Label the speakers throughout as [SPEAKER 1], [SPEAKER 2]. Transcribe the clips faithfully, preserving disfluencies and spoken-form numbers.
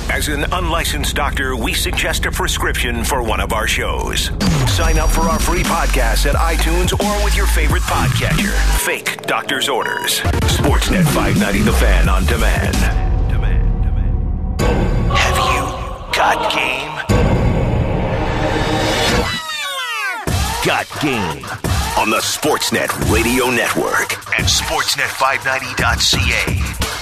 [SPEAKER 1] As an unlicensed doctor, we suggest a prescription for one of our shows. Sign up for our free podcast at iTunes or with your favorite podcatcher. Fake doctor's orders. Sportsnet five ninety The Fan on demand. Have you got game? Got game on the Sportsnet Radio Network and sportsnet five ninety dot c a.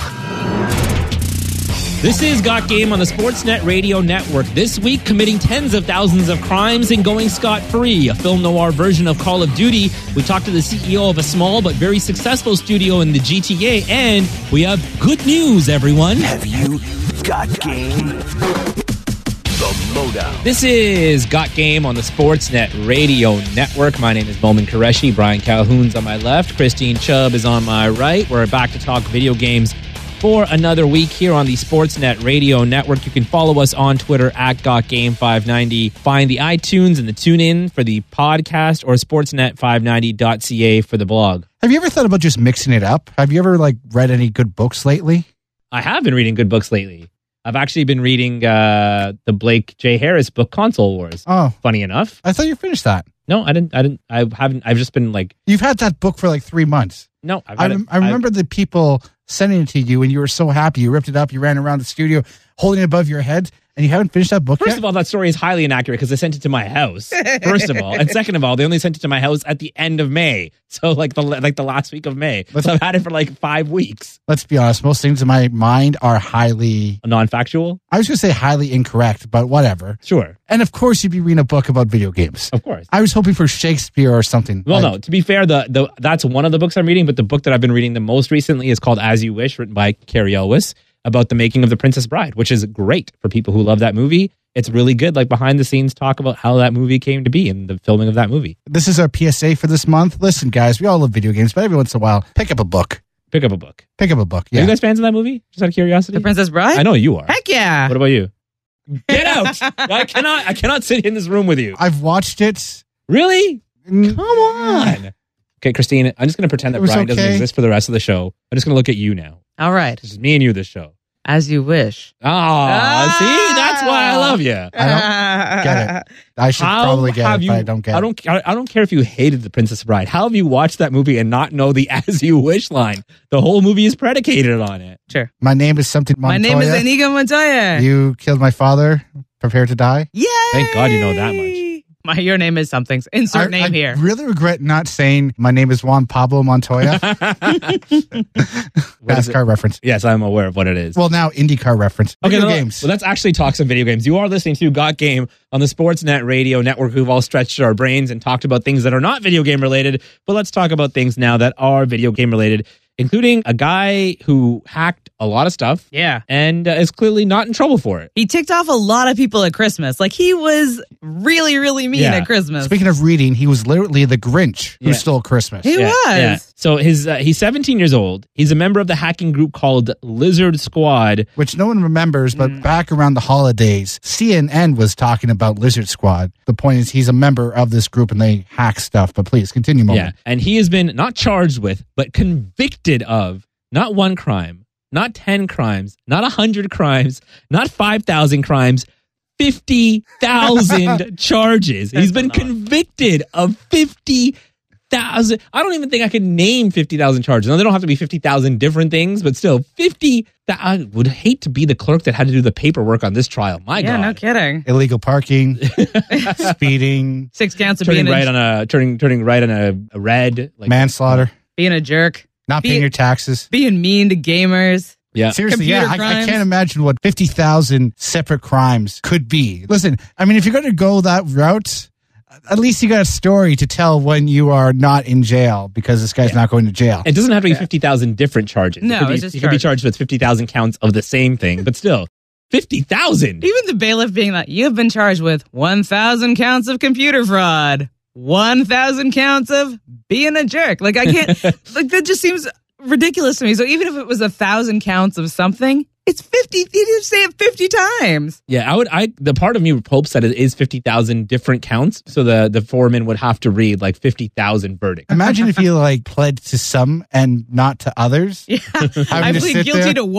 [SPEAKER 2] This is Got Game on the Sportsnet Radio Network. This week, committing tens of thousands of crimes and going scot-free. A film noir version of Call of Duty. We talked to the C E O of a small but very successful studio in the G T A. And we have good news, everyone.
[SPEAKER 1] Have you got game? The Lowdown.
[SPEAKER 2] This is Got Game on the Sportsnet Radio Network. My name is Bowman Qureshi. Brian Calhoun's on my left. Christine Chubb is on my right. We're back to talk video games for another week here on the Sportsnet Radio Network. You can follow us on Twitter at Got Game five ninety. Find the iTunes and the TuneIn for the podcast or sportsnet five ninety dot c a for the blog.
[SPEAKER 3] Have you ever thought about just mixing it up? Have you ever like read any good books lately?
[SPEAKER 2] I have been reading good books lately. I've actually been reading uh, the Blake J. Harris book, Console Wars.
[SPEAKER 3] Oh,
[SPEAKER 2] funny enough.
[SPEAKER 3] I thought you finished that.
[SPEAKER 2] No, I didn't. I didn't. I haven't. I've just been like.
[SPEAKER 3] You've had that book for like three months.
[SPEAKER 2] No, I've
[SPEAKER 3] I,
[SPEAKER 2] had
[SPEAKER 3] rem-
[SPEAKER 2] it,
[SPEAKER 3] I remember I've, the people sending it to you, and you were so happy. You ripped it up. You ran around the studio holding it above your head, and you haven't finished that book
[SPEAKER 2] First
[SPEAKER 3] yet?
[SPEAKER 2] of all, that story is highly inaccurate because they sent it to my house. First of all, and second of all, they only sent it to my house at the end of May, so like the like the last week of May.
[SPEAKER 3] Let's,
[SPEAKER 2] so I've had it for like five weeks.
[SPEAKER 3] Let's be honest. Most things in my mind are highly
[SPEAKER 2] non-factual.
[SPEAKER 3] I was going to say highly incorrect, but whatever.
[SPEAKER 2] Sure.
[SPEAKER 3] And of course, you'd be reading a book about video games.
[SPEAKER 2] Of course.
[SPEAKER 3] I was hoping for Shakespeare or something.
[SPEAKER 2] Well,
[SPEAKER 3] like,
[SPEAKER 2] no. To be fair, the, the that's one of the books I'm reading, but the book that I've been reading the most recently is called As You Wish, written by Carrie Elwes, about the making of The Princess Bride, which is great for people who love that movie. It's really good, like behind the scenes talk about how that movie came to be and the filming of that movie.
[SPEAKER 3] This is our P S A for this month. Listen, guys, we all love video games, but every once in a while, pick up a book.
[SPEAKER 2] Pick up a book.
[SPEAKER 3] Pick up a book, yeah.
[SPEAKER 2] Are you guys fans of that movie? Just out of curiosity?
[SPEAKER 4] The Princess Bride?
[SPEAKER 2] I know you are.
[SPEAKER 4] Heck yeah.
[SPEAKER 2] What about you? Get out! I cannot I cannot sit in this room with you.
[SPEAKER 3] I've watched it.
[SPEAKER 2] Really?
[SPEAKER 3] Mm.
[SPEAKER 2] Come on. Okay, Christine, I'm just going to pretend that Brian
[SPEAKER 3] okay.
[SPEAKER 2] doesn't exist for the rest of the show. I'm just going to look at you now.
[SPEAKER 4] All right.
[SPEAKER 2] This is me and you this show.
[SPEAKER 4] As you wish.
[SPEAKER 2] Oh, ah, see? That's why I love you.
[SPEAKER 3] I don't get it. I should
[SPEAKER 2] How
[SPEAKER 3] probably get
[SPEAKER 2] have
[SPEAKER 3] it,
[SPEAKER 2] you,
[SPEAKER 3] but I don't get
[SPEAKER 2] I
[SPEAKER 3] it.
[SPEAKER 2] don't, I don't care if you hated The Princess Bride. How have you watched that movie and not know the As You Wish line? The whole movie is predicated on it.
[SPEAKER 4] Sure.
[SPEAKER 3] My name is something
[SPEAKER 4] My
[SPEAKER 3] Montoya.
[SPEAKER 4] name is Inigo Montoya.
[SPEAKER 3] You killed my father. Prepare to die.
[SPEAKER 4] Yay!
[SPEAKER 2] Thank God you know that much.
[SPEAKER 4] My, your name is something. Insert
[SPEAKER 3] I,
[SPEAKER 4] name
[SPEAKER 3] I
[SPEAKER 4] here.
[SPEAKER 3] really regret not saying my name is Juan Pablo Montoya. NASCAR reference.
[SPEAKER 2] Yes, I'm aware of what it is.
[SPEAKER 3] Well, now IndyCar reference. Video
[SPEAKER 2] Okay, no,
[SPEAKER 3] games.
[SPEAKER 2] well, let's actually talk some video games. You are listening to Got Game on the Sportsnet Radio Network. We've all stretched our brains and talked about things that are not video game related, but let's talk about things now that are video game related, including a guy who hacked a lot of stuff.
[SPEAKER 4] Yeah.
[SPEAKER 2] And uh, is clearly not in trouble for it.
[SPEAKER 4] He ticked off a lot of people at Christmas. Like, he was really, really mean
[SPEAKER 2] Yeah.
[SPEAKER 4] at Christmas.
[SPEAKER 3] Speaking of reading, he was literally the Grinch who
[SPEAKER 2] Yeah.
[SPEAKER 3] stole Christmas.
[SPEAKER 4] He
[SPEAKER 2] Yeah,
[SPEAKER 4] was.
[SPEAKER 2] yeah. So his uh, he's seventeen years old. He's a member of the hacking group called Lizard Squad.
[SPEAKER 3] Which no one remembers, but
[SPEAKER 4] Mm.
[SPEAKER 3] back around the holidays, C N N was talking about Lizard Squad. The point is he's a member of this group and they hack stuff. But please, continue, Moment.
[SPEAKER 2] Yeah. And he has been not charged with, but convicted of not one crime, not ten crimes, not one hundred crimes, not five thousand crimes, fifty thousand charges. He's been convicted of fifty thousand. I don't even think I could name fifty thousand charges. Now, they don't have to be fifty thousand different things, but still, fifty thousand. I would hate to be the clerk that had to do the paperwork on this trial. My
[SPEAKER 4] yeah,
[SPEAKER 2] God.
[SPEAKER 4] no kidding.
[SPEAKER 3] Illegal parking, speeding,
[SPEAKER 4] Six counts of
[SPEAKER 2] Turning
[SPEAKER 4] being
[SPEAKER 2] right
[SPEAKER 4] a,
[SPEAKER 2] on a turning turning right on a, a red, like
[SPEAKER 3] manslaughter,
[SPEAKER 4] being a jerk,
[SPEAKER 3] not
[SPEAKER 4] Be-
[SPEAKER 3] paying your taxes.
[SPEAKER 4] being mean to gamers.
[SPEAKER 2] yeah.
[SPEAKER 3] Seriously,
[SPEAKER 4] Computer
[SPEAKER 3] yeah, I, I
[SPEAKER 4] crimes.
[SPEAKER 3] can't imagine what fifty thousand separate crimes could be. Listen, I mean, if you're going to go that route, at least you got a story to tell when you are not in jail because this guy's not going to jail.
[SPEAKER 2] It doesn't have to be fifty thousand different charges.
[SPEAKER 4] No,
[SPEAKER 2] it could be,
[SPEAKER 4] it's just
[SPEAKER 2] you could be
[SPEAKER 4] charges.
[SPEAKER 2] charged with fifty thousand counts of the same thing, but still, fifty thousand.
[SPEAKER 4] Even the bailiff being like, you've been charged with one thousand counts of computer fraud, one thousand counts of being a jerk. Like, I can't, like, that just seems ridiculous to me. So even if it was a thousand counts of something, it's fifty. He didn't say it fifty times.
[SPEAKER 2] Yeah, I would. I the part of me hopes that it is fifty thousand different counts, so the the foreman would have to read like fifty thousand verdicts.
[SPEAKER 3] Imagine if you like pled to some and not to others.
[SPEAKER 4] Yeah, I
[SPEAKER 3] to
[SPEAKER 4] plead
[SPEAKER 3] sit
[SPEAKER 4] guilty
[SPEAKER 3] there.
[SPEAKER 4] to one.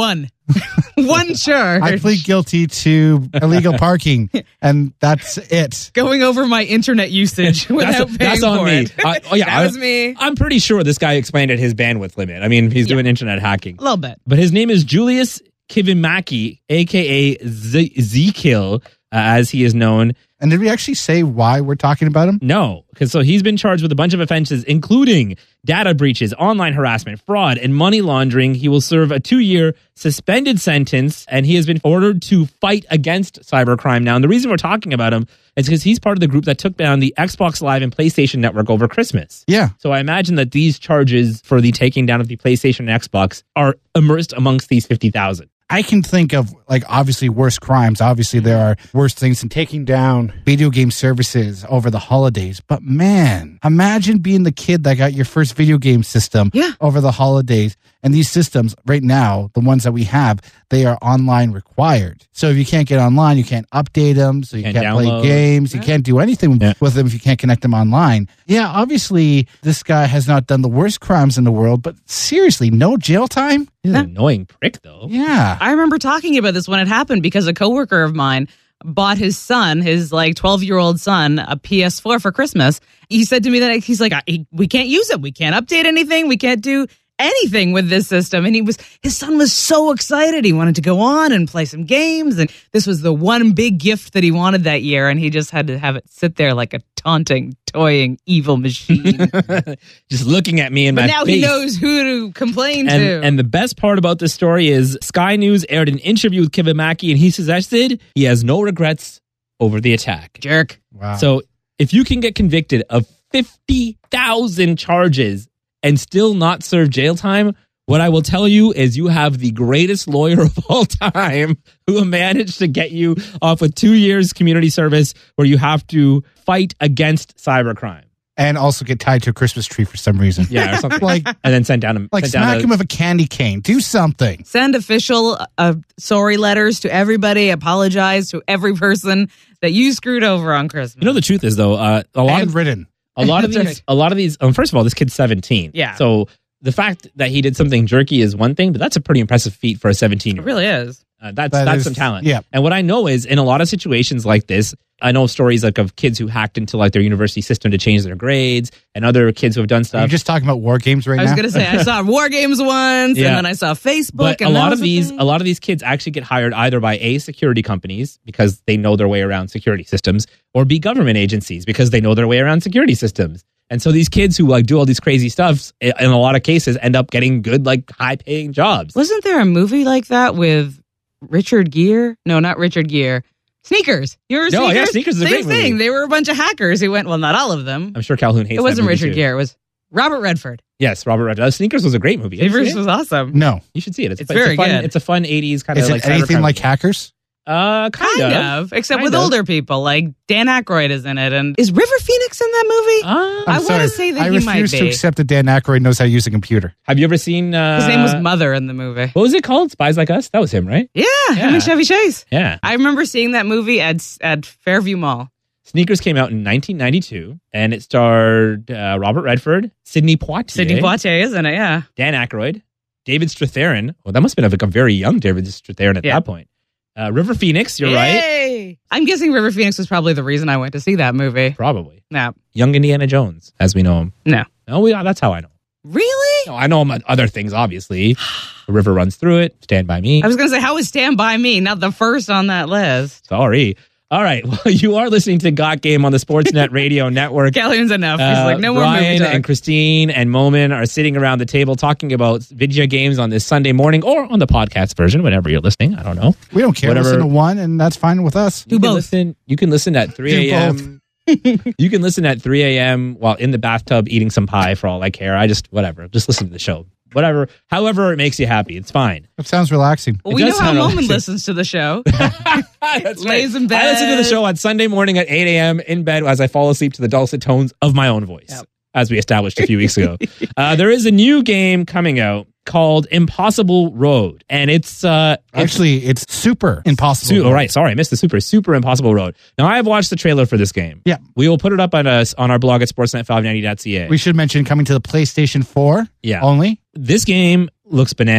[SPEAKER 4] One charge.
[SPEAKER 3] I plead guilty to illegal parking, and that's it.
[SPEAKER 4] Going over my internet usage without
[SPEAKER 2] That's,
[SPEAKER 4] paying
[SPEAKER 2] that's on
[SPEAKER 4] for
[SPEAKER 2] me.
[SPEAKER 4] it.
[SPEAKER 2] I- oh yeah,
[SPEAKER 4] that
[SPEAKER 2] I,
[SPEAKER 4] was me.
[SPEAKER 2] I'm pretty sure this guy explained at his bandwidth limit. I mean, he's doing internet hacking.
[SPEAKER 4] A little bit.
[SPEAKER 2] But his name is Julius Kivimaki, a k a. Z- Zekil, uh, as he is known.
[SPEAKER 3] And did we actually say why we're talking about him?
[SPEAKER 2] No, because so he's been charged with a bunch of offenses, including data breaches, online harassment, fraud, and money laundering. He will serve a two-year suspended sentence, and he has been ordered to fight against cybercrime now. And the reason we're talking about him is because he's part of the group that took down the Xbox Live and PlayStation Network over Christmas.
[SPEAKER 3] Yeah.
[SPEAKER 2] So I imagine that these charges for the taking down of the PlayStation and Xbox are immersed amongst these fifty thousand.
[SPEAKER 3] I can think of, like, obviously worse crimes. Obviously, there are worse things than taking down video game services over the holidays. But man, imagine being the kid that got your first video game system
[SPEAKER 4] Yeah.
[SPEAKER 3] over the holidays. And these systems right now, the ones that we have, they are online required. So if you can't get online, you can't update them. So you
[SPEAKER 2] Can't
[SPEAKER 3] can't,
[SPEAKER 2] download.
[SPEAKER 3] play games. You can't do anything
[SPEAKER 2] Yeah.
[SPEAKER 3] with them if you can't connect them online. Yeah, obviously, this guy has not done the worst crimes in the world. But seriously, no jail time?
[SPEAKER 2] He's an annoying prick, though.
[SPEAKER 3] Yeah.
[SPEAKER 4] I remember talking about this when it happened because a coworker of mine bought his son, his like twelve-year-old son, a P S four for Christmas. He said to me that he's like, I, we can't use it. We can't update anything. We can't do anything with this system. And he was, his son was so excited. He wanted to go on and play some games. And this was the one big gift that he wanted that year. And he just had to have it sit there like a taunting, toying, evil machine.
[SPEAKER 2] Just looking at me in
[SPEAKER 4] But
[SPEAKER 2] my
[SPEAKER 4] now
[SPEAKER 2] face.
[SPEAKER 4] he knows who to complain
[SPEAKER 2] And,
[SPEAKER 4] to.
[SPEAKER 2] and the best part about this story is Sky News aired an interview with Kivimaki, and he suggested he has no regrets over the attack.
[SPEAKER 4] Jerk.
[SPEAKER 3] Wow.
[SPEAKER 2] So if you can get convicted of fifty thousand charges and still not serve jail time, what I will tell you is you have the greatest lawyer of all time who managed to get you off with two years community service where you have to fight against cybercrime.
[SPEAKER 3] And also get tied to a Christmas tree for some reason.
[SPEAKER 2] Yeah, or something.
[SPEAKER 3] Like,
[SPEAKER 2] And then sent down a
[SPEAKER 3] like
[SPEAKER 2] sent down
[SPEAKER 3] smack
[SPEAKER 2] a-
[SPEAKER 3] him with a candy cane. Do something.
[SPEAKER 4] Send official uh, sorry letters to everybody. Apologize to every person that you screwed over on Christmas.
[SPEAKER 2] You know, the truth is though, uh, a lot
[SPEAKER 3] And
[SPEAKER 2] of
[SPEAKER 3] written.
[SPEAKER 2] a lot of
[SPEAKER 4] That's
[SPEAKER 2] these,
[SPEAKER 4] right.
[SPEAKER 2] a lot of these. Um, first of all, this kid's seventeen.
[SPEAKER 4] Yeah.
[SPEAKER 2] So the fact that he did something jerky is one thing, but that's a pretty impressive feat for a seventeen year
[SPEAKER 4] It
[SPEAKER 2] old.
[SPEAKER 4] really is.
[SPEAKER 2] Uh, that's
[SPEAKER 3] That
[SPEAKER 2] that's
[SPEAKER 3] is-
[SPEAKER 2] some talent.
[SPEAKER 3] yeah.
[SPEAKER 2] And what I know is in a lot of situations like this, I know stories like of kids who hacked into like their university system to change their grades, and other kids who have done
[SPEAKER 3] Are you
[SPEAKER 2] stuff.
[SPEAKER 3] just talking about war games right
[SPEAKER 4] I was
[SPEAKER 3] now?
[SPEAKER 4] going to say, I saw War Games once,
[SPEAKER 2] Yeah.
[SPEAKER 4] and then I saw Facebook.
[SPEAKER 2] But
[SPEAKER 4] and
[SPEAKER 2] a
[SPEAKER 4] that
[SPEAKER 2] lot
[SPEAKER 4] was
[SPEAKER 2] of
[SPEAKER 4] a
[SPEAKER 2] these,
[SPEAKER 4] thing.
[SPEAKER 2] a lot of these kids actually get hired either by A, security companies because they know their way around security systems, or B, government agencies because they know their way around security systems. And so these kids who like do all these crazy stuff, in a lot of cases, end up getting good, like high paying jobs.
[SPEAKER 4] Wasn't there a movie like that with Richard Gere? No, not Richard Gere. Sneakers. You remember
[SPEAKER 2] No,
[SPEAKER 4] Sneakers?
[SPEAKER 2] yeah, Sneakers is a
[SPEAKER 4] Same
[SPEAKER 2] great movie.
[SPEAKER 4] thing. They were a bunch of hackers who went, well, not all of them.
[SPEAKER 2] I'm sure Calhoun hates
[SPEAKER 4] It wasn't
[SPEAKER 2] that movie
[SPEAKER 4] Richard
[SPEAKER 2] too.
[SPEAKER 4] Gere. It was Robert Redford.
[SPEAKER 2] Yes, Robert Redford. Uh, Sneakers was a great movie. Have you
[SPEAKER 4] Sneakers
[SPEAKER 2] seen it?
[SPEAKER 4] was awesome.
[SPEAKER 3] No.
[SPEAKER 2] You should see it. It's,
[SPEAKER 4] It's
[SPEAKER 2] it's
[SPEAKER 4] very
[SPEAKER 2] a fun,
[SPEAKER 4] good.
[SPEAKER 2] It's a fun eighties kind of
[SPEAKER 3] Is
[SPEAKER 2] like
[SPEAKER 3] it anything
[SPEAKER 2] cybercrime
[SPEAKER 3] like
[SPEAKER 2] movie.
[SPEAKER 3] Hackers?
[SPEAKER 2] Uh, kind,
[SPEAKER 4] Kind
[SPEAKER 2] of.
[SPEAKER 4] of, except
[SPEAKER 2] Kind
[SPEAKER 4] with
[SPEAKER 2] of.
[SPEAKER 4] older people. Like Dan Aykroyd is in it. And is River Phoenix in that movie?
[SPEAKER 2] Uh,
[SPEAKER 4] I
[SPEAKER 3] I'm
[SPEAKER 4] wanna
[SPEAKER 3] sorry.
[SPEAKER 4] say that
[SPEAKER 3] I
[SPEAKER 4] he might
[SPEAKER 3] refuse to
[SPEAKER 4] be.
[SPEAKER 3] accept that Dan Aykroyd knows how to use a computer.
[SPEAKER 2] have you ever seen? Uh,
[SPEAKER 4] His name was Mother in the movie.
[SPEAKER 2] What was it called? Spies Like Us. That was him, right?
[SPEAKER 4] Yeah, him
[SPEAKER 2] Yeah.
[SPEAKER 4] and Chevy Chase.
[SPEAKER 2] Yeah.
[SPEAKER 4] I remember seeing that movie at at Fairview Mall.
[SPEAKER 2] Sneakers came out in nineteen ninety-two, and it starred uh, Robert Redford, Sidney Poitier,
[SPEAKER 4] Sidney Poitier is in it, yeah.
[SPEAKER 2] Dan Aykroyd, David Strathairn. Well, that must have been like a very young David Strathairn at
[SPEAKER 4] Yeah.
[SPEAKER 2] that point. Uh, River Phoenix. You're right.
[SPEAKER 4] Yay! I'm guessing River Phoenix was probably the reason I went to see that movie.
[SPEAKER 2] Probably
[SPEAKER 4] No.
[SPEAKER 2] young Indiana Jones, as we know him.
[SPEAKER 4] No.
[SPEAKER 2] Oh, yeah, that's how I know.
[SPEAKER 4] Really?
[SPEAKER 2] No, I know him other things, obviously. The river runs through it. Stand by me.
[SPEAKER 4] I was going to say, how was Stand By Me not the first on that list?
[SPEAKER 2] Sorry. All right. Well, you are listening to Got Game on the Sportsnet Radio Network.
[SPEAKER 4] Calhoun's enough. He's
[SPEAKER 2] Uh,
[SPEAKER 4] like, no more movie
[SPEAKER 2] Brian
[SPEAKER 4] talk.
[SPEAKER 2] and Christine and Momin are sitting around the table talking about video games on this Sunday morning or on the podcast version, whenever you're listening. I don't know.
[SPEAKER 3] We don't care.
[SPEAKER 2] Whatever.
[SPEAKER 3] Listen to one, and that's fine with us.
[SPEAKER 4] Do
[SPEAKER 2] You can
[SPEAKER 4] both.
[SPEAKER 2] listen. You can listen at three
[SPEAKER 3] Do
[SPEAKER 2] a.m. You can listen at three a.m. while in the bathtub eating some pie for all I care. I just whatever. Just listen to the show. Whatever. However it makes you happy. It's fine.
[SPEAKER 3] That sounds relaxing.
[SPEAKER 4] Well,
[SPEAKER 2] It
[SPEAKER 4] we know
[SPEAKER 2] does
[SPEAKER 4] how
[SPEAKER 2] sound
[SPEAKER 4] Moment
[SPEAKER 2] relaxing.
[SPEAKER 4] listens to the show.
[SPEAKER 2] That's
[SPEAKER 4] Lays in
[SPEAKER 2] I listen to the
[SPEAKER 4] bed.
[SPEAKER 2] show on Sunday morning at eight a.m. in bed as I fall asleep to the dulcet tones of my own voice,
[SPEAKER 4] Yep.
[SPEAKER 2] as we established a few weeks ago. Uh, there is a new game coming out called Impossible Road, and it's uh, it's
[SPEAKER 3] Actually, it's super impossible.
[SPEAKER 2] Su- oh, right. Sorry, I missed the super super impossible road. Now I have watched the trailer for this game.
[SPEAKER 3] Yeah.
[SPEAKER 2] we will put it up on us on our blog at sportsnet five ninety dot c a.
[SPEAKER 3] We should mention coming to the PlayStation four
[SPEAKER 2] Yeah.
[SPEAKER 3] only.
[SPEAKER 2] This game looks bananas.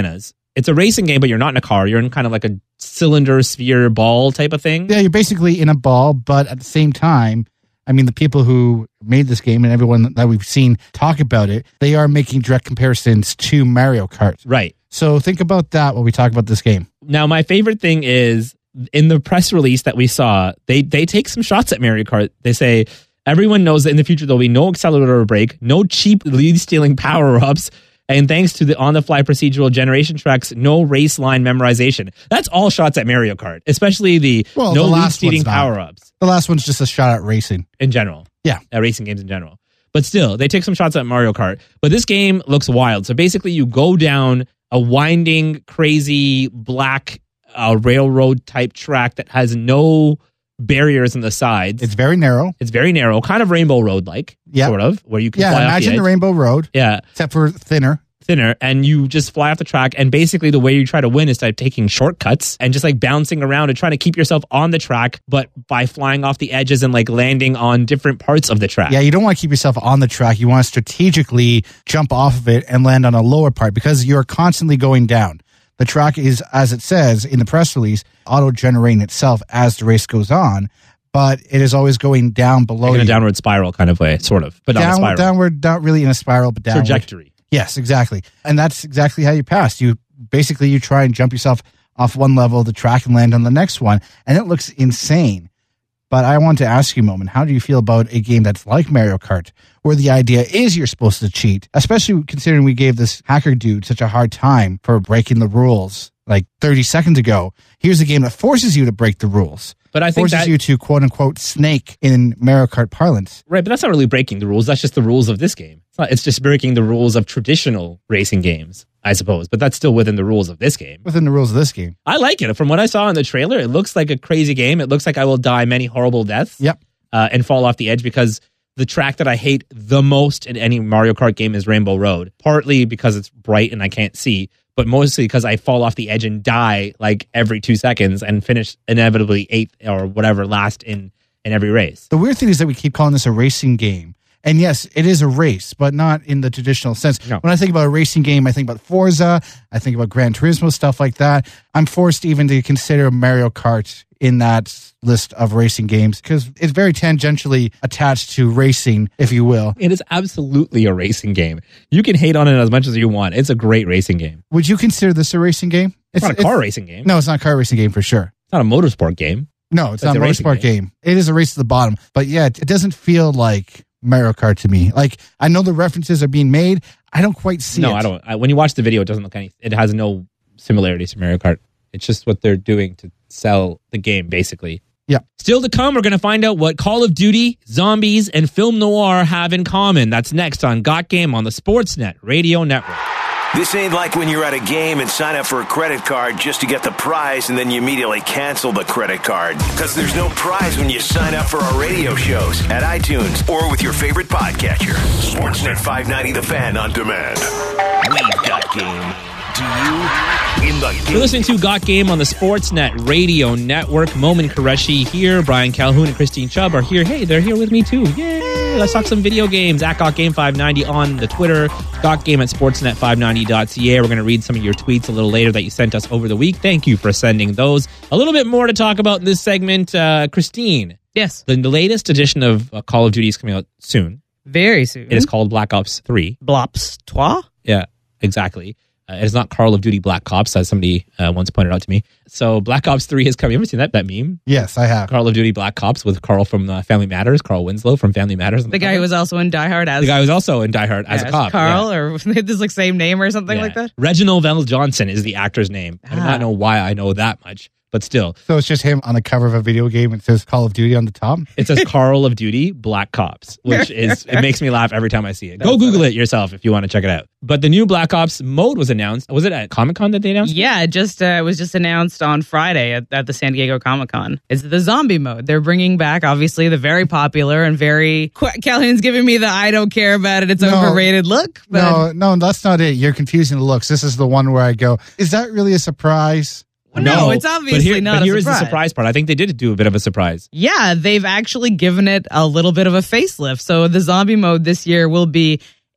[SPEAKER 2] it's a racing game, but you're not in a car. You're in kind of like a cylinder, sphere, ball type of thing.
[SPEAKER 3] Yeah, you're basically in a ball, but at the same time, I mean, the people who made this game and everyone that we've seen talk about it, they are making direct comparisons to Mario Kart.
[SPEAKER 2] Right.
[SPEAKER 3] So think about that when we talk about this game.
[SPEAKER 2] Now, my favorite thing is in the press release that we saw, they they take some shots at Mario Kart. They say, everyone knows that in the future there'll be no accelerator or brake, no cheap lead-stealing power-ups, and thanks to the on-the-fly procedural generation tracks, no race line memorization. That's all shots at Mario Kart, especially the
[SPEAKER 3] Well,
[SPEAKER 2] no
[SPEAKER 3] the last
[SPEAKER 2] lead-stealing
[SPEAKER 3] one's not.
[SPEAKER 2] power-ups
[SPEAKER 3] The last one's just a shot at racing.
[SPEAKER 2] in general.
[SPEAKER 3] Yeah.
[SPEAKER 2] At racing games in general. But still, they take some shots at Mario Kart. But this game looks wild. So basically, you go down a winding, crazy, black uh, railroad-type track that has no barriers on the sides.
[SPEAKER 3] It's very narrow.
[SPEAKER 2] It's very narrow, kind of Rainbow Road-like,
[SPEAKER 3] Yeah.
[SPEAKER 2] sort of, where you can
[SPEAKER 3] Yeah,
[SPEAKER 2] fly off
[SPEAKER 3] imagine
[SPEAKER 2] the
[SPEAKER 3] the
[SPEAKER 2] edge.
[SPEAKER 3] Rainbow Road,
[SPEAKER 2] Yeah,
[SPEAKER 3] except for thinner.
[SPEAKER 2] thinner, and you just fly off the track. And basically, the way you try to win is by taking shortcuts and just like bouncing around and trying to keep yourself on the track, but by flying off the edges and like landing on different parts of the track.
[SPEAKER 3] Yeah, you don't want to keep yourself on the track. You want to strategically jump off of it and land on a lower part because you're constantly going down. The track is, as it says in the press release, auto-generating itself as the race goes on, but it is always going down below
[SPEAKER 2] Like in a
[SPEAKER 3] you.
[SPEAKER 2] downward spiral kind of way, sort of, but not a
[SPEAKER 3] Down-
[SPEAKER 2] spiral.
[SPEAKER 3] downward, not really in a spiral, but downward.
[SPEAKER 2] Trajectory.
[SPEAKER 3] Yes, exactly. And that's exactly how you pass. You basically you try and jump yourself off one level of the track and land on the next one, and it looks insane. But I want to ask you, Moment, how do you feel about a game that's like Mario Kart, where the idea is you're supposed to cheat, especially considering we gave this hacker dude such a hard time for breaking the rules like thirty seconds ago. Here's a game that forces you to break the rules.
[SPEAKER 2] But I think
[SPEAKER 3] Forces
[SPEAKER 2] that,
[SPEAKER 3] you to quote unquote snake in Mario Kart parlance.
[SPEAKER 2] right, but that's not really breaking the rules. That's just the rules of this game. It's not. It's just breaking the rules of traditional racing games, I suppose. But that's still within the rules of this game.
[SPEAKER 3] Within the rules of this game.
[SPEAKER 2] I like it. From what I saw in the trailer, it looks like a crazy game. It looks like I will die many horrible deaths.
[SPEAKER 3] Yep.
[SPEAKER 2] Uh, and fall off the edge because the track that I hate the most in any Mario Kart game is Rainbow Road. Partly because it's bright and I can't see, but mostly because I fall off the edge and die like every two seconds and finish inevitably eighth or whatever last in, in every race.
[SPEAKER 3] The weird thing is that we keep calling this a racing game. And yes, it is a race, but not in the traditional sense.
[SPEAKER 2] No.
[SPEAKER 3] When I think about a racing game, I think about Forza, I think about Gran Turismo, stuff like that. I'm forced even to consider Mario Kart in that list of racing games because it's very tangentially attached to racing, if you will.
[SPEAKER 2] It is absolutely a racing game. You can hate on it as much as you want. It's a great racing game.
[SPEAKER 3] Would you consider this a racing game?
[SPEAKER 2] It's, not a car racing game.
[SPEAKER 3] No, it's not a car racing game for sure.
[SPEAKER 2] It's not a motorsport game.
[SPEAKER 3] No, it's
[SPEAKER 2] It's
[SPEAKER 3] not a
[SPEAKER 2] a racing
[SPEAKER 3] motorsport game.
[SPEAKER 2] game.
[SPEAKER 3] It is a race to the bottom. But yeah, it, it doesn't feel like Mario Kart to me. Like, I know the references are being made. I don't quite see
[SPEAKER 2] no,
[SPEAKER 3] it.
[SPEAKER 2] I don't. I, when you watch the video, it doesn't look any. It has no similarities to Mario Kart. It's just what they're doing to sell the game, basically.
[SPEAKER 3] Yeah.
[SPEAKER 2] Still to come, we're going to find out what Call of Duty, zombies, and film noir have in common. That's next on Got Game on the Sportsnet Radio Network.
[SPEAKER 1] This ain't like when you're at a game and sign up for a credit card just to get the prize and then you immediately cancel the credit card. Because there's no prize when you sign up for our radio shows at iTunes or with your favorite podcatcher. Sportsnet five ninety The Fan on demand. We've got game. Do you? In the game.
[SPEAKER 2] You're listening to Got Game on the Sportsnet Radio Network. Moment Qureshi here. Brian Calhoun and Christine Chubb are here. Hey, they're here with me too. Yay! Let's talk some video games. At Got Game five ninety on the Twitter. Got Game at sportsnet five ninety dot c a. We're going to read some of your tweets a little later that you sent us over the week. Thank you for sending those. A little bit more to talk about in this segment. Uh, Christine,
[SPEAKER 4] Yes.
[SPEAKER 2] the, the latest edition of uh, Call of Duty is coming out soon.
[SPEAKER 4] Very soon.
[SPEAKER 2] It is called Black Ops three.
[SPEAKER 4] Blops Trois?
[SPEAKER 2] Yeah, exactly. Uh, it is not Call of Duty Black Ops, as somebody uh, once pointed out to me. So Black Ops three is coming. You ever seen that that meme?
[SPEAKER 3] Yes, I have.
[SPEAKER 2] Call of Duty Black Ops with Carl from uh, Family Matters, Carl Winslow from Family Matters.
[SPEAKER 4] The guy who was also in Die Hard as
[SPEAKER 2] the guy who was also in Die Hard as
[SPEAKER 4] yeah,
[SPEAKER 2] a cop.
[SPEAKER 4] Carl,
[SPEAKER 2] yeah.
[SPEAKER 4] or this like same name or something
[SPEAKER 2] Yeah.
[SPEAKER 4] like that.
[SPEAKER 2] Reginald Vell Johnson is the actor's name. I do
[SPEAKER 4] Ah.
[SPEAKER 2] not know why I know that much, but still,
[SPEAKER 3] So it's just him on the cover of a video game. It says Call of Duty on the top.
[SPEAKER 2] it says Call of Duty Black Ops, which is it makes me laugh every time I see it. Go Google it yourself if you want to check it out. But the new Black Ops mode was announced. Was it at Comic Con that they announced?
[SPEAKER 4] Yeah, it just uh, it was just announced on Friday at, at the San Diego Comic Con. It's the zombie mode. They're bringing back, obviously, the very popular and very Qu- Calhoun's giving me the I don't care about it. It's
[SPEAKER 3] No.
[SPEAKER 4] overrated look. But
[SPEAKER 3] No, no, that's not it. You're confusing the looks. This is the one where I go, is that really a surprise?
[SPEAKER 4] No, it's obviously
[SPEAKER 2] but here,
[SPEAKER 4] not
[SPEAKER 2] But
[SPEAKER 4] a
[SPEAKER 2] here is the
[SPEAKER 4] surprise.
[SPEAKER 2] surprise part. I think they did do a bit of a surprise.
[SPEAKER 4] yeah, they've actually given it a little bit of a facelift. So the zombie mode this year will be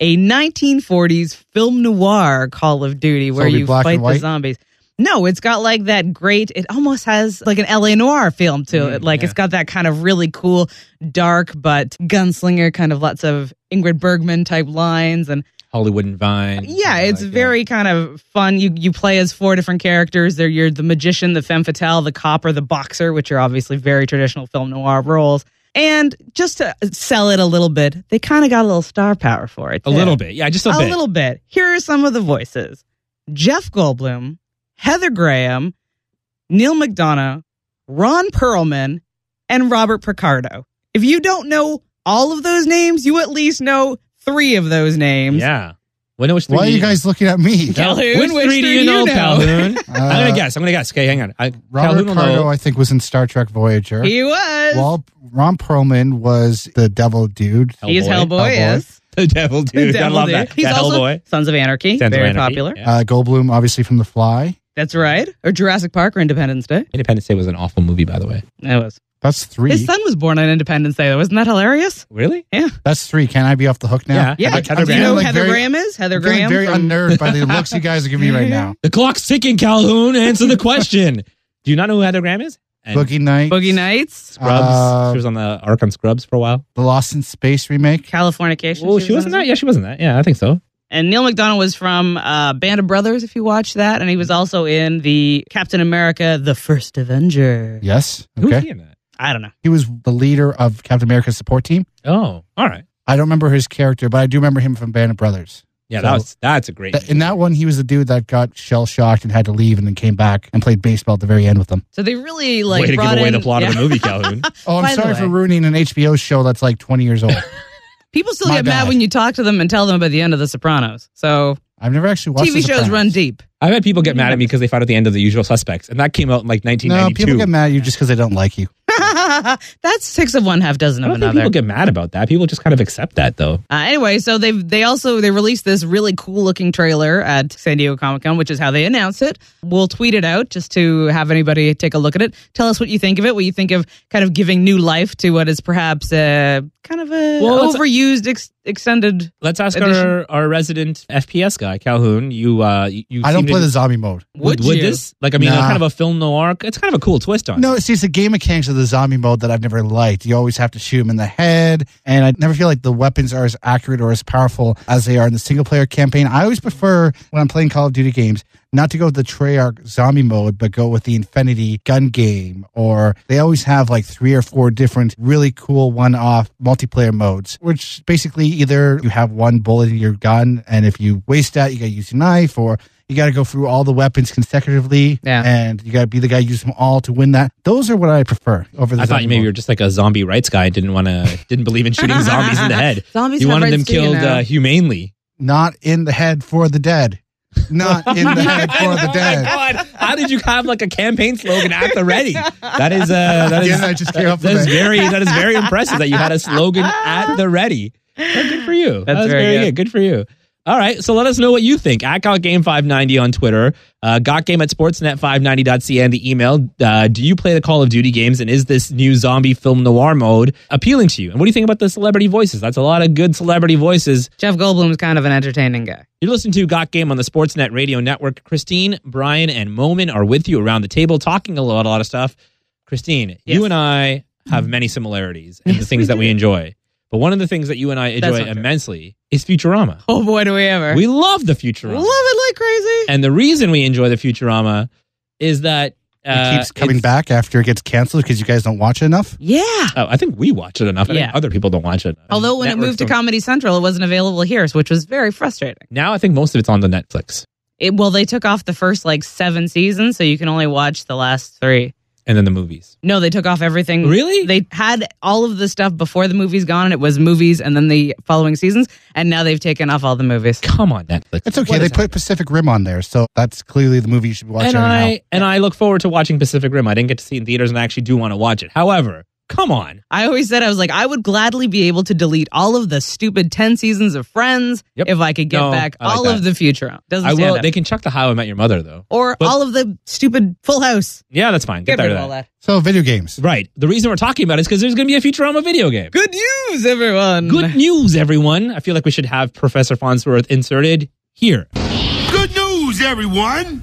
[SPEAKER 4] a nineteen forties film noir Call of Duty where
[SPEAKER 3] it'll be
[SPEAKER 4] you
[SPEAKER 3] black
[SPEAKER 4] fight
[SPEAKER 3] and
[SPEAKER 4] the
[SPEAKER 3] white?
[SPEAKER 4] zombies. No, it's got like that great, it almost has like an L A noir feel to it. Like
[SPEAKER 2] yeah.
[SPEAKER 4] it's got that kind of really cool, dark, but gunslinger kind of lots of Ingrid Bergman type lines. And
[SPEAKER 2] Hollywood and Vine.
[SPEAKER 4] yeah, it's
[SPEAKER 2] like
[SPEAKER 4] very kind of fun. You you play as four different characters. There, you're the magician, the femme fatale, the copper, the boxer, which are obviously very traditional film noir roles. And just to sell it a little bit, they kind of got a little star power for it.
[SPEAKER 2] A
[SPEAKER 4] too.
[SPEAKER 2] little bit. Yeah, just a,
[SPEAKER 4] A
[SPEAKER 2] bit.
[SPEAKER 4] little bit. Here are some of the voices: Jeff Goldblum, Heather Graham, Neil McDonough, Ron Perlman, and Robert Picardo. If you don't know all of those names, you at least know three of those names.
[SPEAKER 2] Yeah. Well, no, which three
[SPEAKER 3] Why are
[SPEAKER 2] do
[SPEAKER 3] you guys looking at me?
[SPEAKER 4] Calhoun,
[SPEAKER 2] Which
[SPEAKER 4] which
[SPEAKER 2] three do you know, Calhoun? I'm
[SPEAKER 3] Uh,
[SPEAKER 2] going to guess. I'm going to guess. Okay, hang on. I,
[SPEAKER 3] Robert
[SPEAKER 2] Calhoun will
[SPEAKER 3] Picardo,
[SPEAKER 2] know.
[SPEAKER 3] I think, was in Star Trek Voyager.
[SPEAKER 4] He was.
[SPEAKER 3] While Ron Perlman was the devil dude.
[SPEAKER 4] He's
[SPEAKER 2] Hellboy.
[SPEAKER 4] Hellboy,
[SPEAKER 3] Hellboy.
[SPEAKER 4] yes.
[SPEAKER 2] The devil dude.
[SPEAKER 4] The devil
[SPEAKER 2] I love
[SPEAKER 4] dude.
[SPEAKER 2] that.
[SPEAKER 4] He's
[SPEAKER 2] the
[SPEAKER 4] also
[SPEAKER 2] Hellboy.
[SPEAKER 4] Sons of Anarchy,
[SPEAKER 2] Sons of
[SPEAKER 4] very
[SPEAKER 2] Anarchy,
[SPEAKER 4] popular.
[SPEAKER 2] yeah.
[SPEAKER 3] Uh, Goldblum, obviously, from The Fly.
[SPEAKER 4] That's right. Or Jurassic Park or Independence Day.
[SPEAKER 2] Independence Day was an awful movie, by the way.
[SPEAKER 4] It was.
[SPEAKER 3] That's three.
[SPEAKER 4] His son was born on Independence Day, though. Wasn't that hilarious?
[SPEAKER 2] Really?
[SPEAKER 4] Yeah.
[SPEAKER 3] That's three. Can I be off the hook now?
[SPEAKER 2] Yeah.
[SPEAKER 4] Yeah.
[SPEAKER 2] Like
[SPEAKER 4] Do
[SPEAKER 2] Heather
[SPEAKER 4] you
[SPEAKER 2] Graham.
[SPEAKER 4] know who
[SPEAKER 3] Like
[SPEAKER 4] Heather
[SPEAKER 3] very-
[SPEAKER 4] Graham is? Heather
[SPEAKER 3] I'm feeling
[SPEAKER 4] Graham.
[SPEAKER 3] very
[SPEAKER 4] from-
[SPEAKER 3] unnerved by the looks you guys are giving me right now.
[SPEAKER 2] The clock's ticking, Calhoun. Answer the question. Do you not know who Heather Graham is? And
[SPEAKER 3] Boogie Nights.
[SPEAKER 4] Boogie Nights.
[SPEAKER 2] Scrubs.
[SPEAKER 3] Uh,
[SPEAKER 2] she was on the Ark on Scrubs for a while.
[SPEAKER 3] The Lost in Space remake.
[SPEAKER 4] Californication.
[SPEAKER 2] Oh, she
[SPEAKER 4] was
[SPEAKER 2] wasn't
[SPEAKER 4] on
[SPEAKER 2] that? Yeah, she wasn't that. Yeah, I think so.
[SPEAKER 4] And Neil McDonough was from uh, Band of Brothers, if you watch that. And he was also in the Captain America, The First Avenger.
[SPEAKER 3] Yes.
[SPEAKER 2] Who's
[SPEAKER 3] Okay.
[SPEAKER 2] he in that?
[SPEAKER 4] I don't know.
[SPEAKER 3] He was the leader of Captain America's support team.
[SPEAKER 2] Oh, all right.
[SPEAKER 3] I don't remember his character, but I do remember him from Band of Brothers.
[SPEAKER 2] Yeah,
[SPEAKER 3] So-
[SPEAKER 2] that was that's a great.
[SPEAKER 3] Th- In that one, he was the dude that got shell shocked and had to leave and then came back and played baseball at the very end with them.
[SPEAKER 4] So they really like
[SPEAKER 2] way to
[SPEAKER 4] brought
[SPEAKER 2] give away
[SPEAKER 4] in,
[SPEAKER 2] the plot
[SPEAKER 4] yeah.
[SPEAKER 2] of the movie, Calhoun.
[SPEAKER 3] Oh, I'm
[SPEAKER 4] By the
[SPEAKER 3] sorry
[SPEAKER 4] way-
[SPEAKER 3] for ruining an H B O show that's like twenty years old.
[SPEAKER 4] People still
[SPEAKER 3] My
[SPEAKER 4] get
[SPEAKER 3] bad.
[SPEAKER 4] mad when you talk to them and tell them about the end of The Sopranos. So
[SPEAKER 3] I've never actually watched
[SPEAKER 4] T V
[SPEAKER 3] The
[SPEAKER 4] shows
[SPEAKER 3] Sopranos.
[SPEAKER 4] run deep.
[SPEAKER 2] I've had people get mad at me because they found out the end of The Usual Suspects, and that came out in like nineteen
[SPEAKER 3] No,
[SPEAKER 2] ninety-two.
[SPEAKER 3] people get mad at you just because they don't like you.
[SPEAKER 4] That's six of one, half dozen
[SPEAKER 2] I
[SPEAKER 4] of
[SPEAKER 2] don't think
[SPEAKER 4] another.
[SPEAKER 2] people get mad about that. People just kind of accept that, though.
[SPEAKER 4] Uh, anyway, so they they also they released this really cool looking trailer at San Diego Comic Con, which is how they announced it. We'll tweet it out just to have anybody take a look at it. Tell us what you think of it. What you think of kind of giving new life to what is perhaps a kind of a
[SPEAKER 2] Well, it's-
[SPEAKER 4] overused ex- extended.
[SPEAKER 2] Let's ask
[SPEAKER 4] Edition.
[SPEAKER 2] our, our resident F P S guy, Calhoun. You, uh, you, you
[SPEAKER 3] I don't
[SPEAKER 2] seem to-
[SPEAKER 3] play the zombie mode.
[SPEAKER 2] Would,
[SPEAKER 4] Would
[SPEAKER 2] would
[SPEAKER 4] you?
[SPEAKER 2] this like? I mean, a
[SPEAKER 3] Nah.
[SPEAKER 2] kind of a film noir. It's kind of a cool twist on. it.
[SPEAKER 3] No, see, it's the game mechanics of the zombie mode that I've never liked. You always have to shoot them in the head, and I never feel like the weapons are as accurate or as powerful as they are in the single player campaign. I always prefer, when I'm playing Call of Duty games, not to go with the Treyarch zombie mode, but go with the Infinity gun game, or they always have like three or four different really cool one-off multiplayer modes, which basically either you have one bullet in your gun, and if you waste that, you gotta use your knife, or you got to go through all the weapons consecutively,
[SPEAKER 4] Yeah.
[SPEAKER 3] and you got to be the guy who uses them all to win that. Those are what I prefer over the
[SPEAKER 2] I thought
[SPEAKER 3] zombie
[SPEAKER 2] you maybe
[SPEAKER 3] mode.
[SPEAKER 2] you were just like a zombie rights guy. and Didn't want to. Didn't believe in shooting zombies in the head.
[SPEAKER 4] Zombies
[SPEAKER 2] You
[SPEAKER 4] have
[SPEAKER 2] wanted them
[SPEAKER 4] rights too, you
[SPEAKER 2] killed
[SPEAKER 4] know.
[SPEAKER 2] uh, humanely.
[SPEAKER 3] Not in the head for the dead. Not in the head for the
[SPEAKER 2] Oh
[SPEAKER 3] dead.
[SPEAKER 2] my god! How did you have like a campaign slogan at the ready? That is uh, that is
[SPEAKER 3] Yeah, I just came up
[SPEAKER 2] that
[SPEAKER 3] with
[SPEAKER 2] is
[SPEAKER 3] it.
[SPEAKER 2] very that is very impressive that you had a slogan at the ready. Oh, good for you.
[SPEAKER 4] That's
[SPEAKER 2] that was
[SPEAKER 4] very
[SPEAKER 2] very
[SPEAKER 4] good.
[SPEAKER 2] good. Good for you. All right, so let us know what you think. At Got Game five ninety on Twitter, uh, gotgame at sportsnet five ninety dot c n, the email. Uh, do you play the Call of Duty games, and is this new zombie film noir mode appealing to you? And what do you think about the celebrity voices? That's a lot of good celebrity voices.
[SPEAKER 4] Jeff Goldblum's kind of an entertaining guy.
[SPEAKER 2] You're listening to Got Game on the Sportsnet Radio Network. Christine, Brian, and Momin are with you around the table talking a lot, a lot of stuff. Christine,
[SPEAKER 4] Yes.
[SPEAKER 2] you and I have many similarities in the
[SPEAKER 4] Yes,
[SPEAKER 2] things
[SPEAKER 4] we
[SPEAKER 2] that we
[SPEAKER 4] do.
[SPEAKER 2] enjoy. But one of the things that you and I
[SPEAKER 4] That's
[SPEAKER 2] enjoy
[SPEAKER 4] not true.
[SPEAKER 2] immensely is Futurama.
[SPEAKER 4] Oh boy, do we ever!
[SPEAKER 2] We love the
[SPEAKER 4] love
[SPEAKER 2] Futurama.
[SPEAKER 4] it like crazy.
[SPEAKER 2] And the reason we enjoy the Futurama is that uh,
[SPEAKER 3] It keeps coming
[SPEAKER 2] it's-
[SPEAKER 3] back after it gets canceled because you guys don't watch it enough.
[SPEAKER 4] Yeah.
[SPEAKER 2] Oh, I think we watch it enough. I
[SPEAKER 4] Yeah.
[SPEAKER 2] think other people don't watch it.
[SPEAKER 4] Although when it
[SPEAKER 2] Networks
[SPEAKER 4] moved to
[SPEAKER 2] don't-
[SPEAKER 4] Comedy Central, it wasn't available here, which was very frustrating.
[SPEAKER 2] now I think most of it's on the Netflix
[SPEAKER 4] It, well, they took off the first like seven seasons, so you can only watch the last three.
[SPEAKER 2] and then the movies.
[SPEAKER 4] No, they took off everything.
[SPEAKER 2] Really?
[SPEAKER 4] They had all of the stuff before the movie's gone, and it was movies and then the following seasons, and now they've taken off all the movies.
[SPEAKER 2] Come on, Netflix.
[SPEAKER 3] It's okay.
[SPEAKER 2] What
[SPEAKER 3] They
[SPEAKER 2] is
[SPEAKER 3] put Pacific Rim on there, so that's clearly the movie you should be watching
[SPEAKER 2] and
[SPEAKER 3] right
[SPEAKER 2] I
[SPEAKER 3] now.
[SPEAKER 2] and I look forward to watching Pacific Rim. I didn't get to see it in theaters, and I actually do want to watch it. However, Come on.
[SPEAKER 4] I always said, I was like, I would gladly be able to delete all of the stupid ten seasons of Friends
[SPEAKER 2] Yep.
[SPEAKER 4] if I could get
[SPEAKER 2] No,
[SPEAKER 4] back
[SPEAKER 2] I like
[SPEAKER 4] all
[SPEAKER 2] that.
[SPEAKER 4] of the Futurama. Doesn't
[SPEAKER 2] I
[SPEAKER 4] stand
[SPEAKER 2] will.
[SPEAKER 4] up.
[SPEAKER 2] They can chuck the How I Met Your Mother, though.
[SPEAKER 4] Or
[SPEAKER 2] But-
[SPEAKER 4] all of the stupid Full House.
[SPEAKER 2] Yeah, that's fine. Get,
[SPEAKER 4] Get
[SPEAKER 2] rid
[SPEAKER 4] rid
[SPEAKER 2] of
[SPEAKER 4] of
[SPEAKER 2] that.
[SPEAKER 4] all that.
[SPEAKER 3] So video games.
[SPEAKER 2] Right. The reason we're talking about it is because there's going to be a Futurama video game.
[SPEAKER 4] Good news, everyone.
[SPEAKER 2] Good news, everyone. I feel like we should have Professor Farnsworth inserted here.
[SPEAKER 5] Good news, everyone.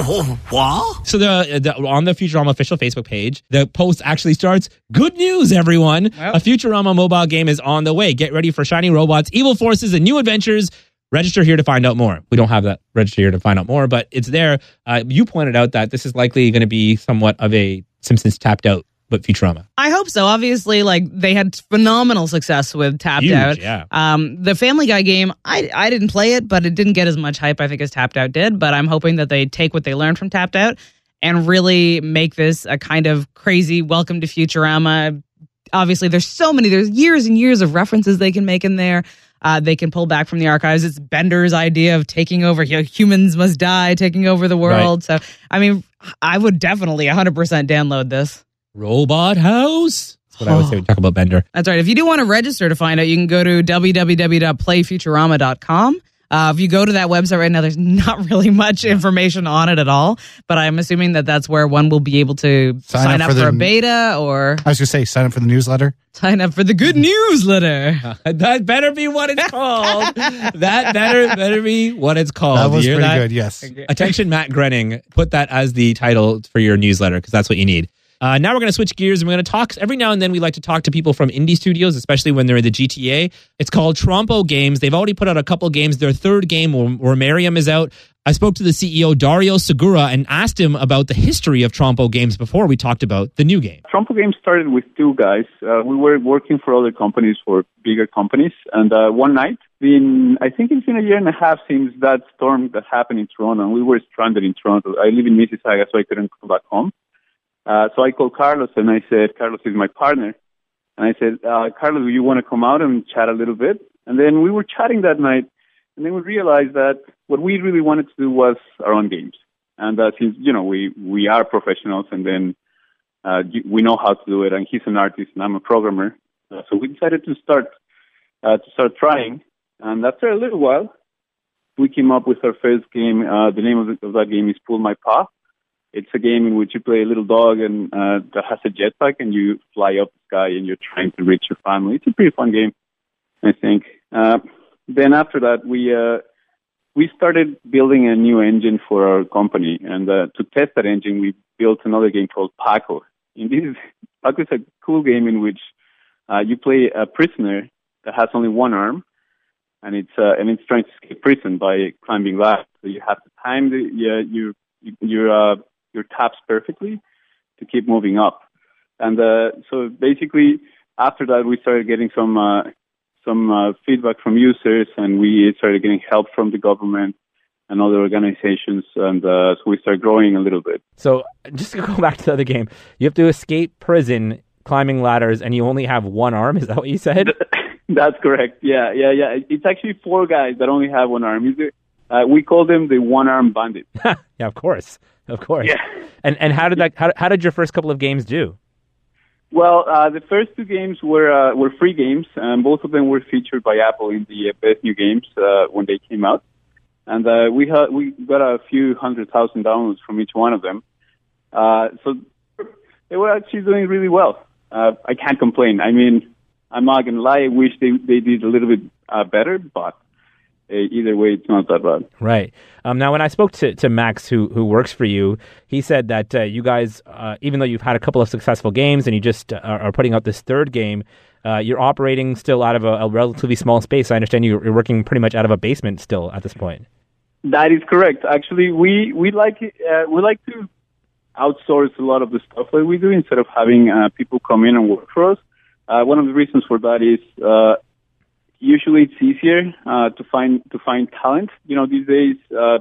[SPEAKER 5] What?
[SPEAKER 2] So the, the on the Futurama official Facebook page, the post actually starts, "Good news, everyone!
[SPEAKER 4] Well.
[SPEAKER 2] A Futurama mobile game is on the way. Get ready for shiny robots, evil forces, and new adventures. Register here to find out more." We don't have that register here to find out more, but it's there. Uh, you pointed out that this is likely going to be somewhat of a Simpsons Tapped Out, but Futurama.
[SPEAKER 4] I hope so. Obviously, like they had phenomenal success with Tapped
[SPEAKER 2] Huge,
[SPEAKER 4] Out.
[SPEAKER 2] yeah.
[SPEAKER 4] Um, the Family Guy game, I I didn't play it, but it didn't get as much hype, I think, as Tapped Out did. But I'm hoping that they take what they learned from Tapped Out and really make this a kind of crazy Welcome to Futurama. Obviously, there's so many. There's years and years of references they can make in there. Uh, they can pull back from the archives. It's Bender's idea of taking over. You know, humans must die, taking over the world. So, I mean, I would definitely one hundred percent download this.
[SPEAKER 2] Robot House? That's what I would say when we talk about Bender.
[SPEAKER 4] That's right. If you do want to register to find out, you can go to w w w dot play futurama dot com. Uh, if you go to that website right now, there's not really much information on it at all. But I'm assuming that that's where one will be able to
[SPEAKER 3] Sign
[SPEAKER 4] sign,
[SPEAKER 3] up
[SPEAKER 4] up,
[SPEAKER 3] for
[SPEAKER 4] for, a
[SPEAKER 3] the-
[SPEAKER 4] beta or
[SPEAKER 3] I was going to say, sign up for the newsletter.
[SPEAKER 4] sign up for the good newsletter.
[SPEAKER 2] That better be what it's called. That better better be what it's called.
[SPEAKER 3] That was
[SPEAKER 2] You
[SPEAKER 3] pretty
[SPEAKER 2] hear that?
[SPEAKER 3] good, yes.
[SPEAKER 2] Attention, Matt Grenning. Put that as the title for your newsletter because that's what you need. Uh, now we're going to switch gears and we're going to talk. Every now and then we like to talk to people from indie studios, especially when they're in the G T A. It's called Trompo Games. They've already put out a couple games. Their third game, Romarium, is out. I spoke to the C E O, Dario Segura, and asked him about the history of Trompo Games before we talked about the new game.
[SPEAKER 6] Trompo Games started with two guys. Uh, we were working for other companies, for bigger companies. And uh, one night, been, I think it's been a year and a half since that storm that happened in Toronto. And we were stranded in Toronto. I live in Mississauga, so I couldn't come back home. Uh, so I called Carlos and I said, Carlos is my partner. And I said, uh, Carlos, do you want to come out and chat a little bit? And then we were chatting that night. And then we realized that what we really wanted to do was our own games. And uh, since, you know, we, we are professionals and then uh, we know how to do it. And he's an artist and I'm a programmer. Uh, so we decided to start, uh, to start trying. And after a little while, we came up with our first game. Uh, the name of, the, of that game is Pull My Paw. It's a game in which you play a little dog and uh, that has a jetpack and you fly up the sky and you're trying to reach your family. It's a pretty fun game, I think. Uh, then after that, we uh, we started building a new engine for our company. And uh, to test that engine, we built another game called Paco. And this is, Paco is a cool game in which uh, you play a prisoner that has only one arm. And it's uh, and it's trying to escape prison by climbing ladders. So you have to time the yeah, your your uh, your taps perfectly to keep moving up. And uh, so basically, after that, we started getting some uh, some uh, feedback from users, and we started getting help from the government and other organizations, and uh, so we started growing a little bit.
[SPEAKER 2] So just to go back to the other game, you have to escape prison climbing ladders, and you only have one arm. Is that what you said?
[SPEAKER 6] That's correct. Yeah, yeah, yeah. It's actually four guys that only have one arm. Uh, we call them the one-arm bandit.
[SPEAKER 2] Yeah, of course, of course.
[SPEAKER 6] Yeah.
[SPEAKER 2] And and how did that? How, how did your first couple of games do?
[SPEAKER 6] Well, uh, the first two games were uh, were free games, and both of them were featured by Apple in the uh, Best New Games uh, when they came out. And uh, we ha- we got a few hundred thousand downloads from each one of them. Uh, so they were actually doing really well. Uh, I can't complain. I mean, I'm not gonna lie. I wish they they did a little bit uh, better, but uh, either way, it's not that bad.
[SPEAKER 2] Right. Um, now, when I spoke to, to Max, who who works for you, he said that uh, you guys, uh, even though you've had a couple of successful games and you just uh, are putting out this third game, uh, you're operating still out of a, a relatively small space. I understand you're, you're working pretty much out of a basement still at this point.
[SPEAKER 6] That is correct. Actually, we we like uh, we like to outsource a lot of the stuff that we do instead of having uh, people come in and work for us. Uh, one of the reasons for that is uh, usually it's easier uh, to find to find talent. You know, these days, uh,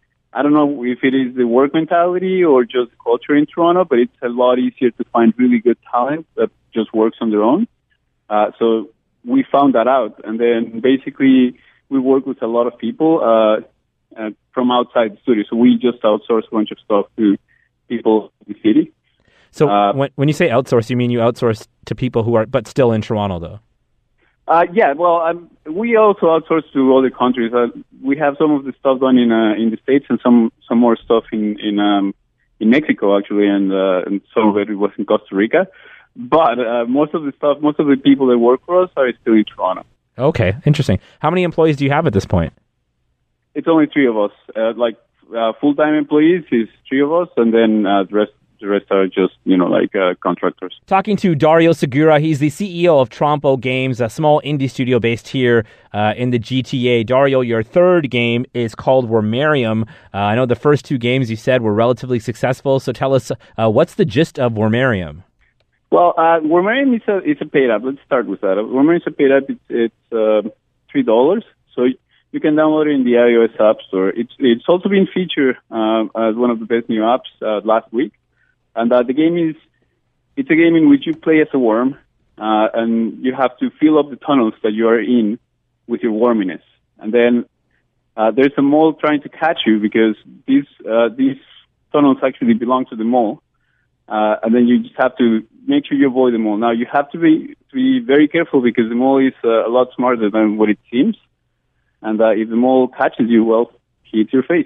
[SPEAKER 6] I don't know if it is the work mentality or just the culture in Toronto, but it's a lot easier to find really good talent that just works on their own. Uh, so we found that out, and then basically we work with a lot of people uh, uh, from outside the studio. So we just outsource a bunch of stuff to people in the city.
[SPEAKER 2] So
[SPEAKER 6] Uh,
[SPEAKER 2] when when you say outsource, you mean you outsource to people who are but still in Toronto, though?
[SPEAKER 6] Uh, yeah, well, um, we also outsource to other countries. Uh, we have some of the stuff done in uh, in the States and some some more stuff in in um, in Mexico actually, and, uh, and some of it was in Costa Rica. But uh, most of the stuff, most of the people that work for us are still in Toronto.
[SPEAKER 2] Okay, interesting. How many employees do you have at this point?
[SPEAKER 6] It's only three of us. Uh, like uh, full time employees is three of us, and then uh, the rest. The rest are just, you know, like uh, contractors.
[SPEAKER 2] Talking to Dario Segura, he's the C E O of Trompo Games, a small indie studio based here uh, in the G T A. Dario, your third game is called Wormarium. Uh, I know the first two games you said were relatively successful, so tell us, uh, what's the gist of Wormarium?
[SPEAKER 6] Well, uh, Wormarium is a, it's a paid app. Let's start with that. Wormarium is a paid app. It's, it's uh, three dollars, so you can download it in the iOS App Store. It's, it's also been featured uh, as one of the best new apps uh, last week. And uh, the game is, it's a game in which you play as a worm, uh, and you have to fill up the tunnels that you are in with your worminess. And then uh, there's a mole trying to catch you because these uh, these tunnels actually belong to the mole. Uh, and then you just have to make sure you avoid the mole. Now, you have to be to be very careful because the mole is uh, a lot smarter than what it seems. And uh, if the mole catches you, well, he eats your face.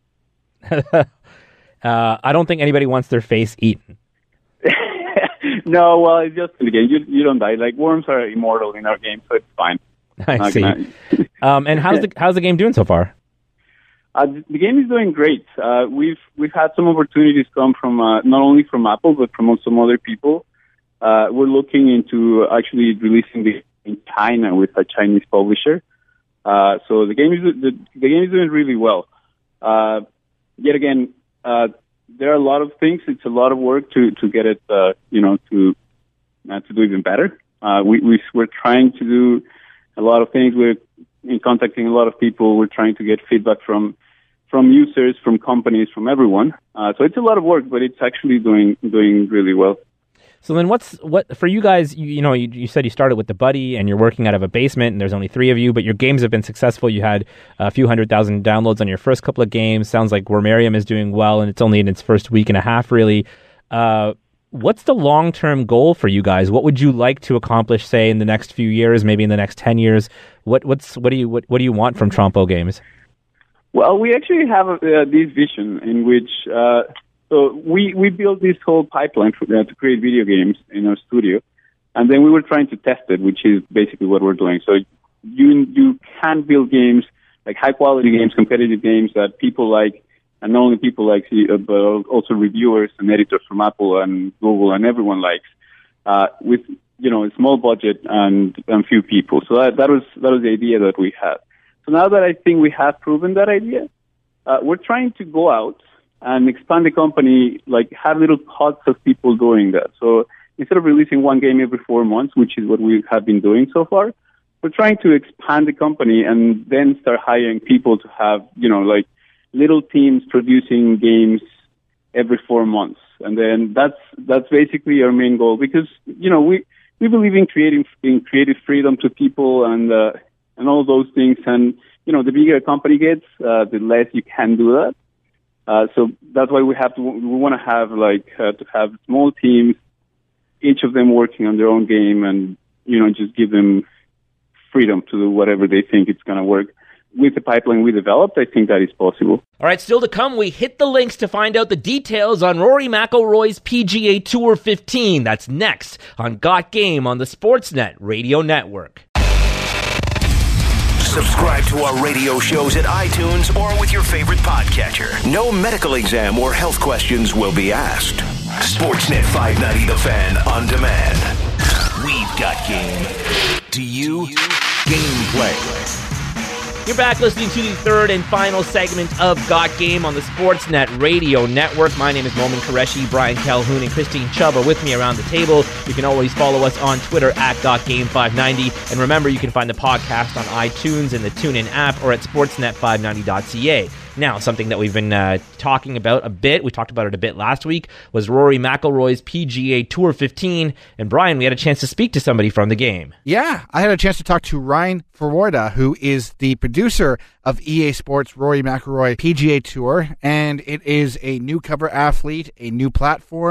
[SPEAKER 2] Uh, I don't think anybody wants their face eaten.
[SPEAKER 6] No, well, it's just in the game. You, you don't die. Like, worms are immortal in our game, so it's fine.
[SPEAKER 2] I
[SPEAKER 6] Not
[SPEAKER 2] see.
[SPEAKER 6] gonna-
[SPEAKER 2] um, and how's the how's the game doing so far?
[SPEAKER 6] Uh, the game is doing great. Uh, we've we've had some opportunities come from uh, not only from Apple but from some other people. Uh, we're looking into actually releasing the in China with a Chinese publisher. Uh, so the game is the, the game is doing really well. Uh, yet again. Uh, there are a lot of things. It's a lot of work to, to get it, uh, you know, to uh, to do even better. Uh, we, we, we're trying to do a lot of things. We're in contacting a lot of people. We're trying to get feedback from from users, from companies, from everyone. Uh, so it's a lot of work, but it's actually doing doing really well.
[SPEAKER 2] So then what's, what, for you guys, you, you know, you, you said you started with the buddy and you're working out of a basement and there's only three of you, but your games have been successful. You had a few hundred thousand downloads on your first couple of games. Sounds like Wormarium is doing well and it's only in its first week and a half, really. Uh, what's the long-term goal for you guys? What would you like to accomplish, say, in the next few years, maybe in the next ten years? What, what's, what do you, what, what do you want from Trompo Games?
[SPEAKER 6] Well, we actually have uh, this vision in which, uh, So we, we built this whole pipeline for, uh, to create video games in our studio, and then we were trying to test it, which is basically what we're doing. So you you can build games, like high-quality games, competitive games that people like, and not only people like, but also reviewers and editors from Apple and Google and everyone likes, uh, with, you know, a small budget and, and few people. So that, that was that was the idea that we had. So now that I think we have proven that idea, uh, we're trying to go out and expand the company, like have little pods of people doing that. So instead of releasing one game every four months, which is what we have been doing so far, we're trying to expand the company and then start hiring people to have, you know, like little teams producing games every four months. And then that's, that's basically our main goal because, you know, we, we believe in creating, in creative freedom to people and, uh, and all those things. And, you know, the bigger a company gets, uh, the less you can do that. Uh, so that's why we have to, we want to have like, uh, to have small teams, each of them working on their own game and, you know, just give them freedom to do whatever they think it's going to work. With the pipeline we developed, I think that is possible.
[SPEAKER 2] All right, still to come, we hit the links to find out the details on Rory McIlroy's P G A Tour fifteen. That's next on Got Game on the Sportsnet Radio Network.
[SPEAKER 1] Subscribe to our radio shows at iTunes or with your favorite podcatcher. No medical exam or health questions will be asked. Sportsnet five ninety The Fan on demand. We've got game. Do you? Gameplay.
[SPEAKER 2] You're back listening to the third and final segment of Got Game on the Sportsnet Radio Network. My name is Momin Qureshi. Brian Calhoun and Christine Chubb are with me around the table. You can always follow us on Twitter at Got Game five ninety. And remember, you can find the podcast on iTunes and the TuneIn app or at sportsnet five ninety dot c a. Now, something that we've been uh, talking about a bit, we talked about it a bit last week, was Rory McIlroy's P G A Tour fifteen. And Brian, we had a chance to speak to somebody from the game.
[SPEAKER 3] Yeah, I had a chance to talk to Ryan Ferwarda, who is the producer of E A Sports Rory McIlroy P G A Tour, and it is a new cover athlete, a new platform,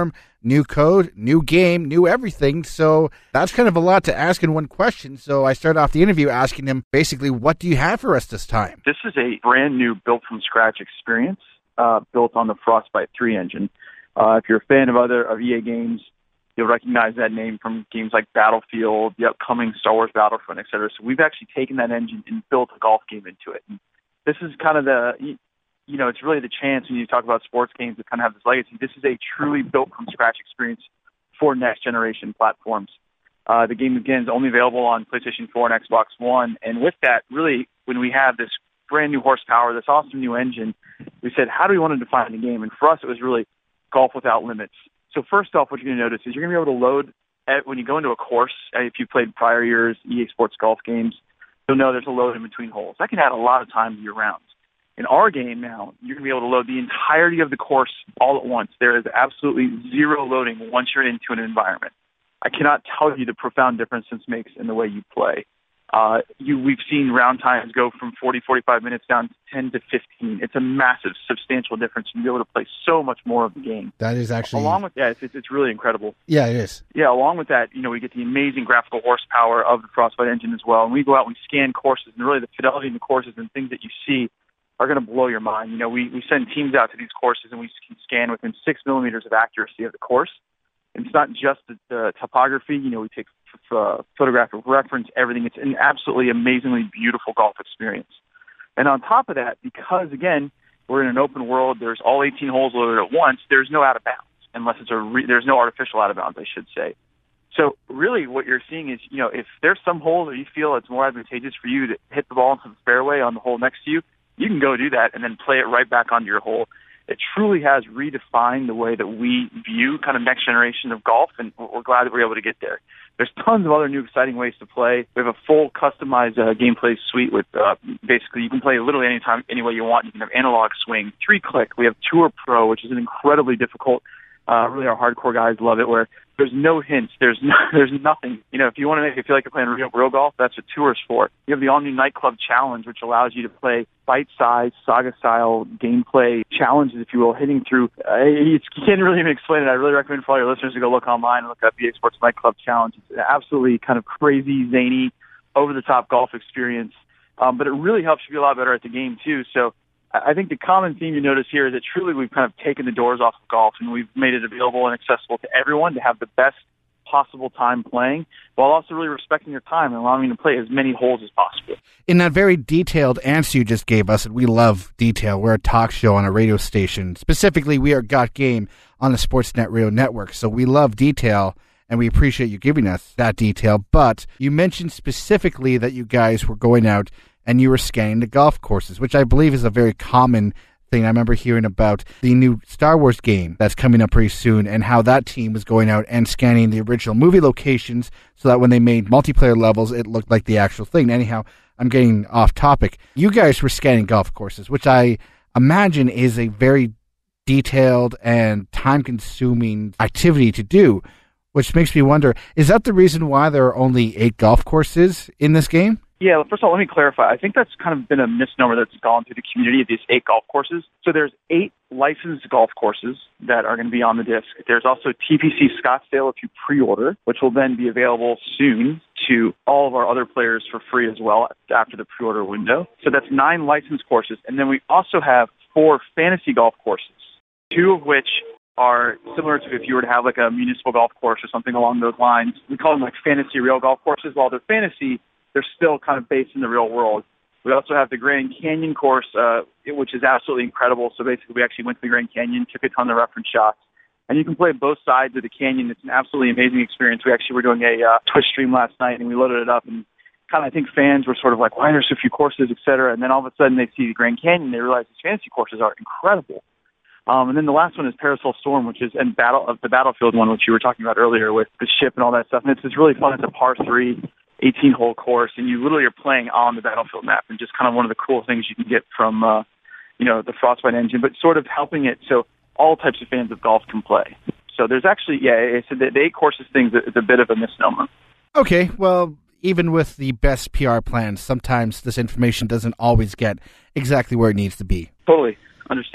[SPEAKER 3] new code, new game, new everything. So that's kind of a lot to ask in one question. So I start off the interview asking him, basically, what do you have for us this time?
[SPEAKER 6] This is a brand new built-from-scratch experience uh, built on the Frostbite three engine. Uh, if you're a fan of other of E A games, you'll recognize that name from games like Battlefield, the upcoming Star Wars Battlefront, et cetera. So we've actually taken that engine and built a golf game into it. And this is kind of the, you know, it's really the chance when you talk about sports games to kind of have this legacy. This is a truly built-from-scratch experience for next-generation platforms. Uh, the game, again, is only available on PlayStation four and Xbox One. And with that, really, when we have this brand new horsepower, this awesome new engine, we said, how do we want to define the game? And for us, it was really golf without limits. So first off, what you're going to notice is you're going to be able to load, at, when you go into a course, if you played prior years E A Sports golf games, you'll know there's a load in between holes. That can add a lot of time to your rounds. In our game now, you're going to be able to load the entirety of the course all at once. There is absolutely zero loading once you're into an environment. I cannot tell you the profound difference this makes in the way you play. Uh, you, we've seen round times go from forty, forty-five minutes down to ten to fifteen. It's a massive, substantial difference. You'll be able to play so much more of the game.
[SPEAKER 3] That is actually...
[SPEAKER 6] Along with that, it's, it's really incredible.
[SPEAKER 3] Yeah, it is.
[SPEAKER 6] Yeah, along with that, you know, we get the amazing graphical horsepower of the Frostbite engine as well. And we go out and we scan courses, and really the fidelity in the courses and things that you see are going to blow your mind. You know, we, we send teams out to these courses, and we can scan within six millimeters of accuracy of the course. And it's not just the, the topography. You know, we take f- uh, photographic reference, everything. It's an absolutely amazingly beautiful golf experience. And on top of that, because, again, we're in an open world, there's all eighteen holes loaded at once, there's no out of bounds, unless it's a re- there's no artificial out of bounds, I should say. So really what you're seeing is, you know, if there's some hole that you feel it's more advantageous for you to hit the ball into the fairway on the hole next to you, you can go do that and then play it right back onto your hole. It truly has redefined the way that we view kind of next generation of golf, and we're glad that we're able to get there. There's tons of other new exciting ways to play. We have a full customized uh, gameplay suite with uh, basically you can play literally anytime, any way you want. You can have analog swing, three-click. We have Tour Pro, which is an incredibly difficult. Uh, really, our hardcore guys love it, where there's no hints. There's no, there's nothing. You know, if you want to make it feel like you're playing real, real golf, that's what Tour's for. You have the all-new Nightclub Challenge, which allows you to play bite-sized, saga-style gameplay challenges, if you will, hitting through. Uh, you can't really even explain it. I really recommend for all your listeners to go look online and look up E A Sports Nightclub Challenge. It's an absolutely kind of crazy, zany, over-the-top golf experience. Um, but it really helps you be a lot better at the game, too. So I think the common theme you notice here is that truly we've kind of taken the doors off of golf and we've made it available and accessible to everyone to have the best possible time playing, while also really respecting your time and allowing you to play as many holes as possible.
[SPEAKER 3] In that very detailed answer you just gave us, and we love detail. We're a talk show on a radio station. Specifically, we are Got Game on the Sportsnet Radio Network, so we love detail, and we appreciate you giving us that detail. But you mentioned specifically that you guys were going out and you were scanning the golf courses, which I believe is a very common thing. I remember hearing about the new Star Wars game that's coming up pretty soon and how that team was going out and scanning the original movie locations so that when they made multiplayer levels, it looked like the actual thing. Anyhow, I'm getting off topic. You guys were scanning golf courses, which I imagine is a very detailed and time-consuming activity to do, which makes me wonder, is that the reason why there are only eight golf courses in this game?
[SPEAKER 6] Yeah, first of all, let me clarify. I think that's kind of been a misnomer that's gone through the community of these eight golf courses. So there's eight licensed golf courses that are going to be on the disc. There's also T P C Scottsdale if you pre-order, which will then be available soon to all of our other players for free as well after the pre-order window. So that's nine licensed courses. And then we also have four fantasy golf courses, two of which are similar to if you were to have like a municipal golf course or something along those lines. We call them like fantasy real golf courses. While they're fantasy, they're still kind of based in the real world. We also have the Grand Canyon course, uh, which is absolutely incredible. So basically, we actually went to the Grand Canyon, took a ton of reference shots, and you can play both sides of the canyon. It's an absolutely amazing experience. We actually were doing a uh, Twitch stream last night, and we loaded it up, and kind of I think fans were sort of like, why are there so few courses, et cetera. And then all of a sudden, they see the Grand Canyon, they realize these fantasy courses are incredible. Um, and then the last one is Parasol Storm, which is and battle of the Battlefield one, which you were talking about earlier with the ship and all that stuff. And it's, it's really fun. It's a par three. eighteen-hole course, and you literally are playing on the Battlefield map, and just kind of one of the cool things you can get from, uh, you know, the Frostbite engine, but sort of helping it so all types of fans of golf can play. So there's actually, yeah, it's a, the eight courses thing is a bit of a misnomer.
[SPEAKER 3] Okay, well, even with the best P R plans, sometimes this information doesn't always get exactly where it needs to be.
[SPEAKER 6] Totally. Understood.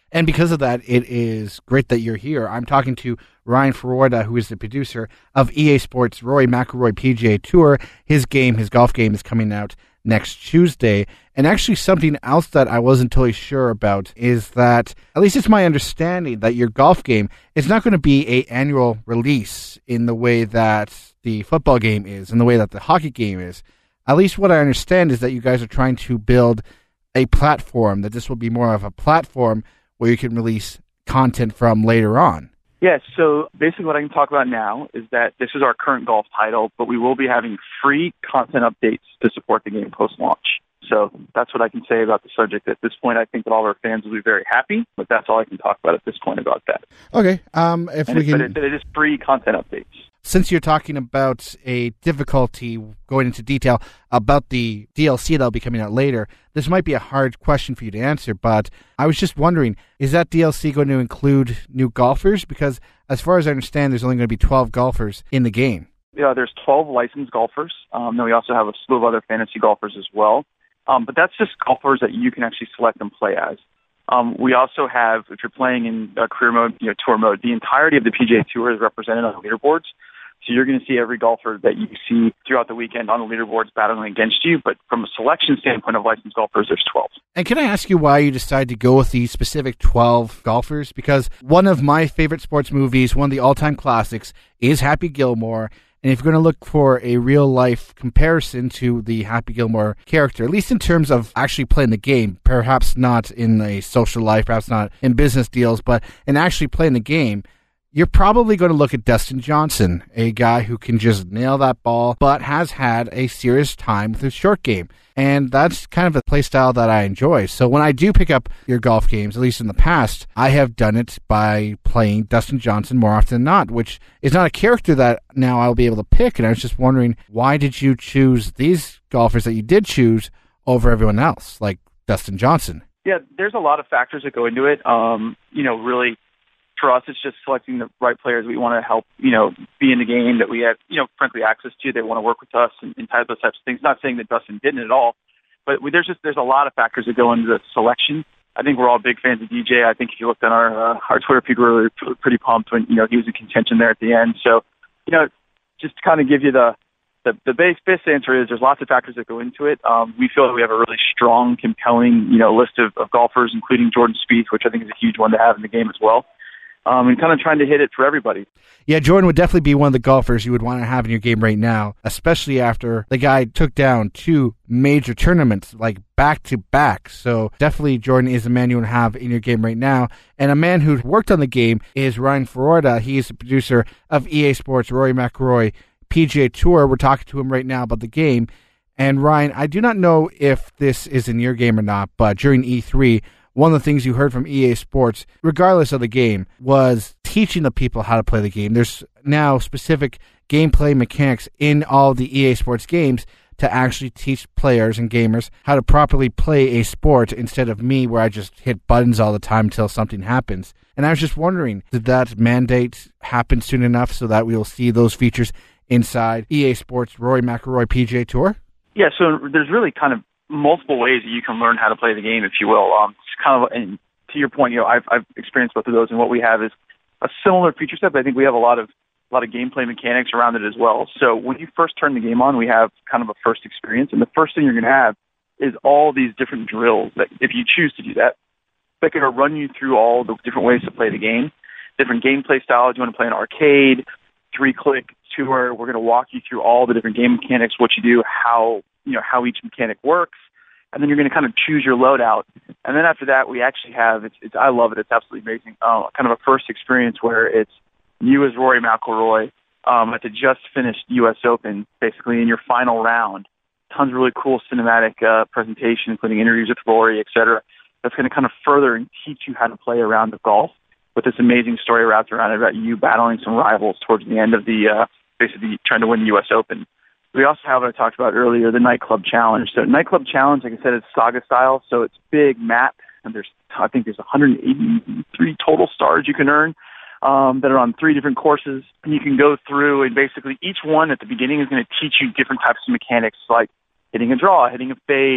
[SPEAKER 3] And because of that, it is great that you're here. I'm talking to Ryan Ferrada, who is the producer of E A Sports Rory McIlroy P G A Tour. His game, his golf game, is coming out next Tuesday. And actually something else that I wasn't totally sure about is that, at least it's my understanding, that your golf game is not going to be a annual release in the way that the football game is, in the way that the hockey game is. At least what I understand is that you guys are trying to build a platform, that this will be more of a platform where you can release content from later on.
[SPEAKER 6] Yes, so basically what I can talk about now is that this is our current golf title, but we will be having free content updates to support the game post-launch. So that's what I can say about the subject at this point. I think that all of our fans will be very happy, but that's all I can talk about at this point about that.
[SPEAKER 3] Okay. Um, if
[SPEAKER 6] and
[SPEAKER 3] we can...
[SPEAKER 6] But it, but it is free content updates.
[SPEAKER 3] Since you're talking about a difficulty, going into detail about the D L C that'll be coming out later, this might be a hard question for you to answer, but I was just wondering, is that D L C going to include new golfers? Because as far as I understand, there's only going to be twelve golfers in the game.
[SPEAKER 6] Yeah, there's twelve licensed golfers. Um, then we also have a slew of other fantasy golfers as well. Um, but that's just golfers that you can actually select and play as. Um, we also have, if you're playing in uh, career mode, you know, tour mode, the entirety of the P G A Tour is represented on the leaderboards. So you're going to see every golfer that you see throughout the weekend on the leaderboards battling against you. But from a selection standpoint of licensed golfers, there's twelve.
[SPEAKER 3] And can I ask you why you decided to go with these specific twelve golfers? Because one of my favorite sports movies, one of the all-time classics, is Happy Gilmore. And if you're going to look for a real-life comparison to the Happy Gilmore character, at least in terms of actually playing the game, perhaps not in a social life, perhaps not in business deals, but in actually playing the game, you're probably going to look at Dustin Johnson, a guy who can just nail that ball, but has had a serious time with his short game. And that's kind of a play style that I enjoy. So when I do pick up your golf games, at least in the past, I have done it by playing Dustin Johnson more often than not, which is not a character that now I'll be able to pick. And I was just wondering, why did you choose these golfers that you did choose over everyone else, like Dustin Johnson?
[SPEAKER 6] Yeah, there's a lot of factors that go into it. Um, you know, really, for us, it's just selecting the right players we want to help, you know, be in the game, that we have, you know, frankly, access to. They want to work with us and, and type those types of things. Not saying that Dustin didn't at all, but we, there's just there's a lot of factors that go into the selection. I think we're all big fans of D J. I think if you looked on our uh, our Twitter feed, we were pretty pumped when, you know, he was in contention there at the end. So, you know, just to kind of give you the the, the base best answer is there's lots of factors that go into it. Um, we feel that we have a really strong, compelling, you know, list of, of golfers, including Jordan Spieth, which I think is a huge one to have in the game as well. Um, and kind of trying to hit it for everybody.
[SPEAKER 3] Yeah, Jordan would definitely be one of the golfers you would want to have in your game right now, especially after the guy took down two major tournaments, like back-to-back. So definitely Jordan is a man you would have in your game right now. And a man who's worked on the game is Ryan Ferrada. He is the producer of E A Sports Rory McIlroy P G A Tour. We're talking to him right now about the game. And Ryan, I do not know if this is in your game or not, but during E three, one of the things you heard from E A Sports, regardless of the game, was teaching the people how to play the game. There's now specific gameplay mechanics in all the E A Sports games to actually teach players and gamers how to properly play a sport instead of me where I just hit buttons all the time until something happens. And I was just wondering, did that mandate happen soon enough so that we'll see those features inside E A Sports Rory McIlroy P G A Tour?
[SPEAKER 6] Yeah, so there's really kind of multiple ways that you can learn how to play the game, if you will. Um, it's kind of, and to your point, you know, I've I've experienced both of those, and what we have is a similar feature set, but I think we have a lot of a lot of gameplay mechanics around it as well. So when you first turn the game on, we have kind of a first experience, and the first thing you're going to have is all these different drills that, if you choose to do that, that are going to run you through all the different ways to play the game, different gameplay styles. You want to play an arcade, three-click, tour. We're going to walk you through all the different game mechanics, what you do, how you know how each mechanic works, and then you're going to kind of choose your loadout. And then after that, we actually have it's, it's I love it. It's absolutely amazing. Uh, kind of a first experience where it's you as Rory McIlroy um, at the just finished U S Open, basically in your final round. Tons of really cool cinematic uh, presentation, including interviews with Rory, et cetera. That's going to kind of further and teach you how to play a round of golf with this amazing story wrapped around it about you battling some rivals towards the end of the uh, basically trying to win the U S Open. We also have what I talked about earlier, the Nightclub Challenge. So Nightclub Challenge, like I said, is Saga style, so it's big map, and there's I think there's one hundred eighty-three total stars you can earn um, that are on three different courses. And you can go through, and basically each one at the beginning is going to teach you different types of mechanics, like hitting a draw, hitting a fade,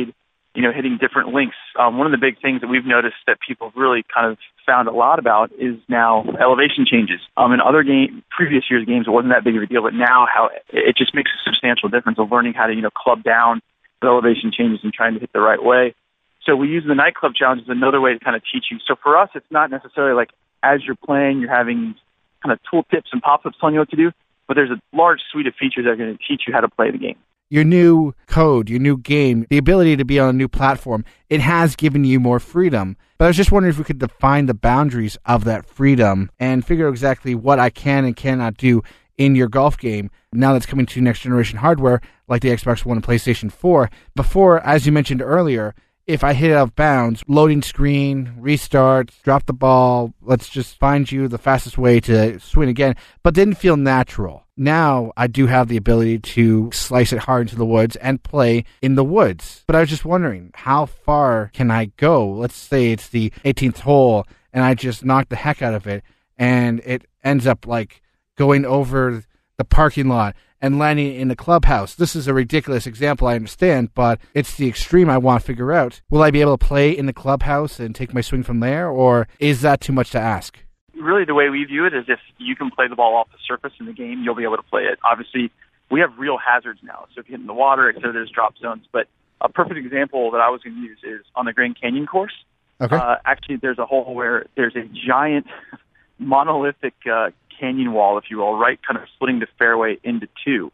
[SPEAKER 7] you know, hitting different links. Um, one of the big things that we've noticed that people really kind of found a lot about is now elevation changes. Um, in other game, previous years' games, it wasn't that big of a deal, but now how it just makes a substantial difference of learning how to, you know, club down the elevation changes and trying to hit the right way. So we use the nightclub challenge as another way to kind of teach you. So for us, it's not necessarily like as you're playing, you're having kind of tool tips and pop-ups telling you what to do, but there's a large suite of features that are going to teach you how to play the game.
[SPEAKER 3] Your new code, your new game, the ability to be on a new platform, it has given you more freedom. But I was just wondering if we could define the boundaries of that freedom and figure out exactly what I can and cannot do in your golf game now that's coming to next generation hardware like the Xbox One and PlayStation four. Before, as you mentioned earlier, if I hit it out of bounds, loading screen, restart, drop the ball, let's just find you the fastest way to swing again, but didn't feel natural. Now I do have the ability to slice it hard into the woods and play in the woods. But I was just wondering, how far can I go? Let's say it's the eighteenth hole and I just knock the heck out of it and it ends up like going over the parking lot and landing in the clubhouse. This is a ridiculous example, I understand, but it's the extreme I want to figure out. Will I be able to play in the clubhouse and take my swing from there, or is that too much to ask?
[SPEAKER 7] Really, the way we view it is if you can play the ball off the surface in the game, you'll be able to play it. Obviously, we have real hazards now. So if you hit in the water, et cetera, there's drop zones. But a perfect example that I was going to use is on the Grand Canyon course.
[SPEAKER 3] Okay.
[SPEAKER 7] Uh, actually, there's a hole where there's a giant monolithic uh, canyon wall, if you will, right, kind of splitting the fairway into two.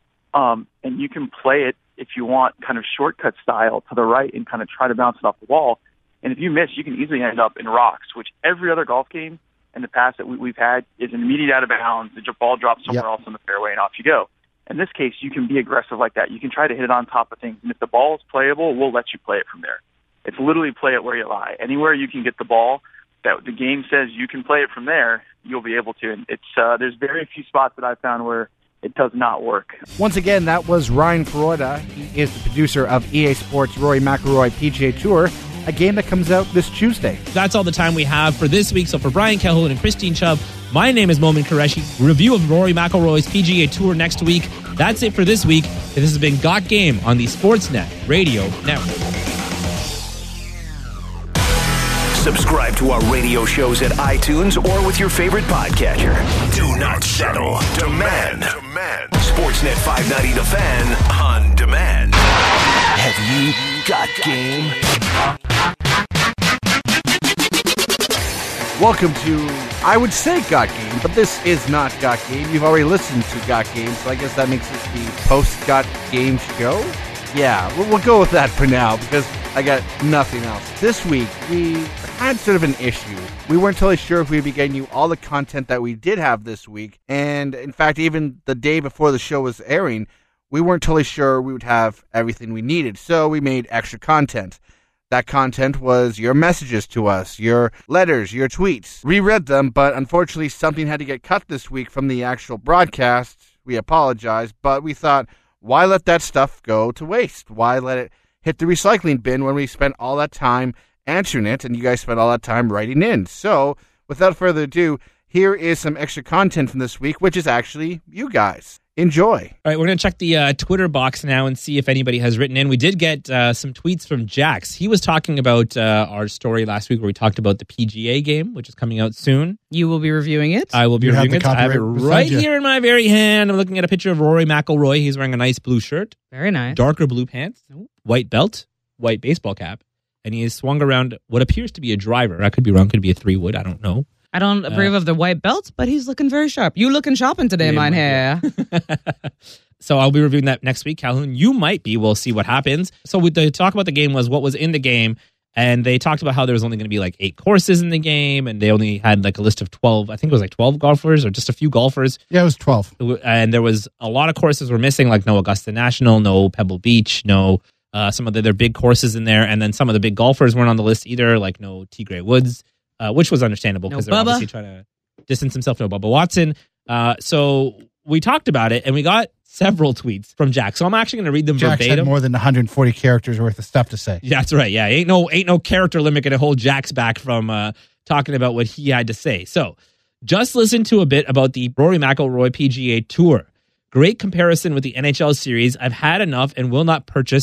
[SPEAKER 7] Um, and you can play it, if you want, kind of shortcut style to the right and kind of try to bounce it off the wall. And if you miss, you can easily end up in rocks, which every other golf game in the past that we, we've had is an immediate out of bounds. The ball drops somewhere
[SPEAKER 3] Yep.
[SPEAKER 7] else in the fairway, and off you go. In this case, you can be aggressive like that. You can try to hit it on top of things. And if the ball is playable, we'll let you play it from there. It's literally play it where you lie. Anywhere you can get the ball that the game says you can play it from there, you'll be able to. And it's uh, there's very few spots that I've found where it does not work.
[SPEAKER 3] Once again, that was Ryan Ferroda. He is the producer of E A Sports Rory McIlroy P G A Tour, a game that comes out this Tuesday.
[SPEAKER 2] That's all the time we have for this week. So for Brian Calhoun and Christine Chubb, my name is Momin Qureshi. Review of Rory McIlroy's P G A Tour next week. That's it for this week. This has been Got Game on the Sportsnet Radio Network.
[SPEAKER 1] Subscribe to our radio shows at iTunes or with your favorite podcatcher. Do not settle. Demand. Demand. Sportsnet five ninety The Fan on demand. Have you got game?
[SPEAKER 3] Welcome to, I would say Got Game, but this is not Got Game. You've already listened to Got Game, so I guess that makes this the post-Got Game show? Yeah, we'll, we'll go with that for now, because I got nothing else. This week, we had sort of an issue. We weren't totally sure if we'd be getting you all the content that we did have this week, and in fact, even the day before the show was airing, we weren't totally sure we would have everything we needed, so we made extra content. That content was your messages to us, your letters, your tweets. We read them, but unfortunately something had to get cut this week from the actual broadcast. We apologize, but we thought, why let that stuff go to waste? Why let it hit the recycling bin when we spent all that time answering it and you guys spent all that time writing in? So, without further ado, here is some extra content from this week, which is actually you guys. Enjoy.
[SPEAKER 2] All right, we're going to check the uh, Twitter box now and see if anybody has written in. We did get uh, some tweets from Jax. He was talking about uh, our story last week where we talked about the P G A game, which is coming out soon.
[SPEAKER 4] You will be reviewing it?
[SPEAKER 2] I will be
[SPEAKER 3] You have
[SPEAKER 2] reviewing
[SPEAKER 3] the
[SPEAKER 2] it. I have it
[SPEAKER 3] copyright
[SPEAKER 2] right
[SPEAKER 3] beside you.
[SPEAKER 2] here in my very hand. I'm looking at a picture of Rory McIlroy. He's wearing a nice blue shirt,
[SPEAKER 4] Very nice.
[SPEAKER 2] darker blue pants, white belt, white baseball cap, and he is swung around what appears to be a driver. I could be wrong. Could be a three wood. I don't know.
[SPEAKER 4] I don't approve of the white belt, but he's looking very sharp. You looking shopping today,
[SPEAKER 2] Yeah,
[SPEAKER 4] mine
[SPEAKER 2] yeah.
[SPEAKER 4] hair.
[SPEAKER 2] So I'll be reviewing that next week. Calhoun, you might be. We'll see what happens. So with the talk about the game was what was in the game, and they talked about how there was only going to be like eight courses in the game, and they only had like a list of twelve. I think it was like twelve golfers or just a few golfers.
[SPEAKER 3] Yeah, it was twelve.
[SPEAKER 2] And there was a lot of courses were missing, like no Augusta National, no Pebble Beach, no uh, some of the, their big courses in there, and then some of the big golfers weren't on the list either, like no T. Gray Woods, uh, which was understandable
[SPEAKER 4] No
[SPEAKER 2] because they're
[SPEAKER 4] Bubba.
[SPEAKER 2] obviously trying to distance himself. No Bubba Watson. Uh, so we talked about it, and we got several tweets from Jack. So I'm actually going to read them
[SPEAKER 3] Jax
[SPEAKER 2] verbatim.
[SPEAKER 3] had more than one hundred forty characters worth of stuff to say.
[SPEAKER 2] Yeah, that's right. Yeah, ain't no ain't no character limit going to hold Jax back from uh, talking about what he had to say. So just listen to a bit about the Rory McIlroy P G A Tour. Great comparison with the N H L series. I've had enough and will not purchase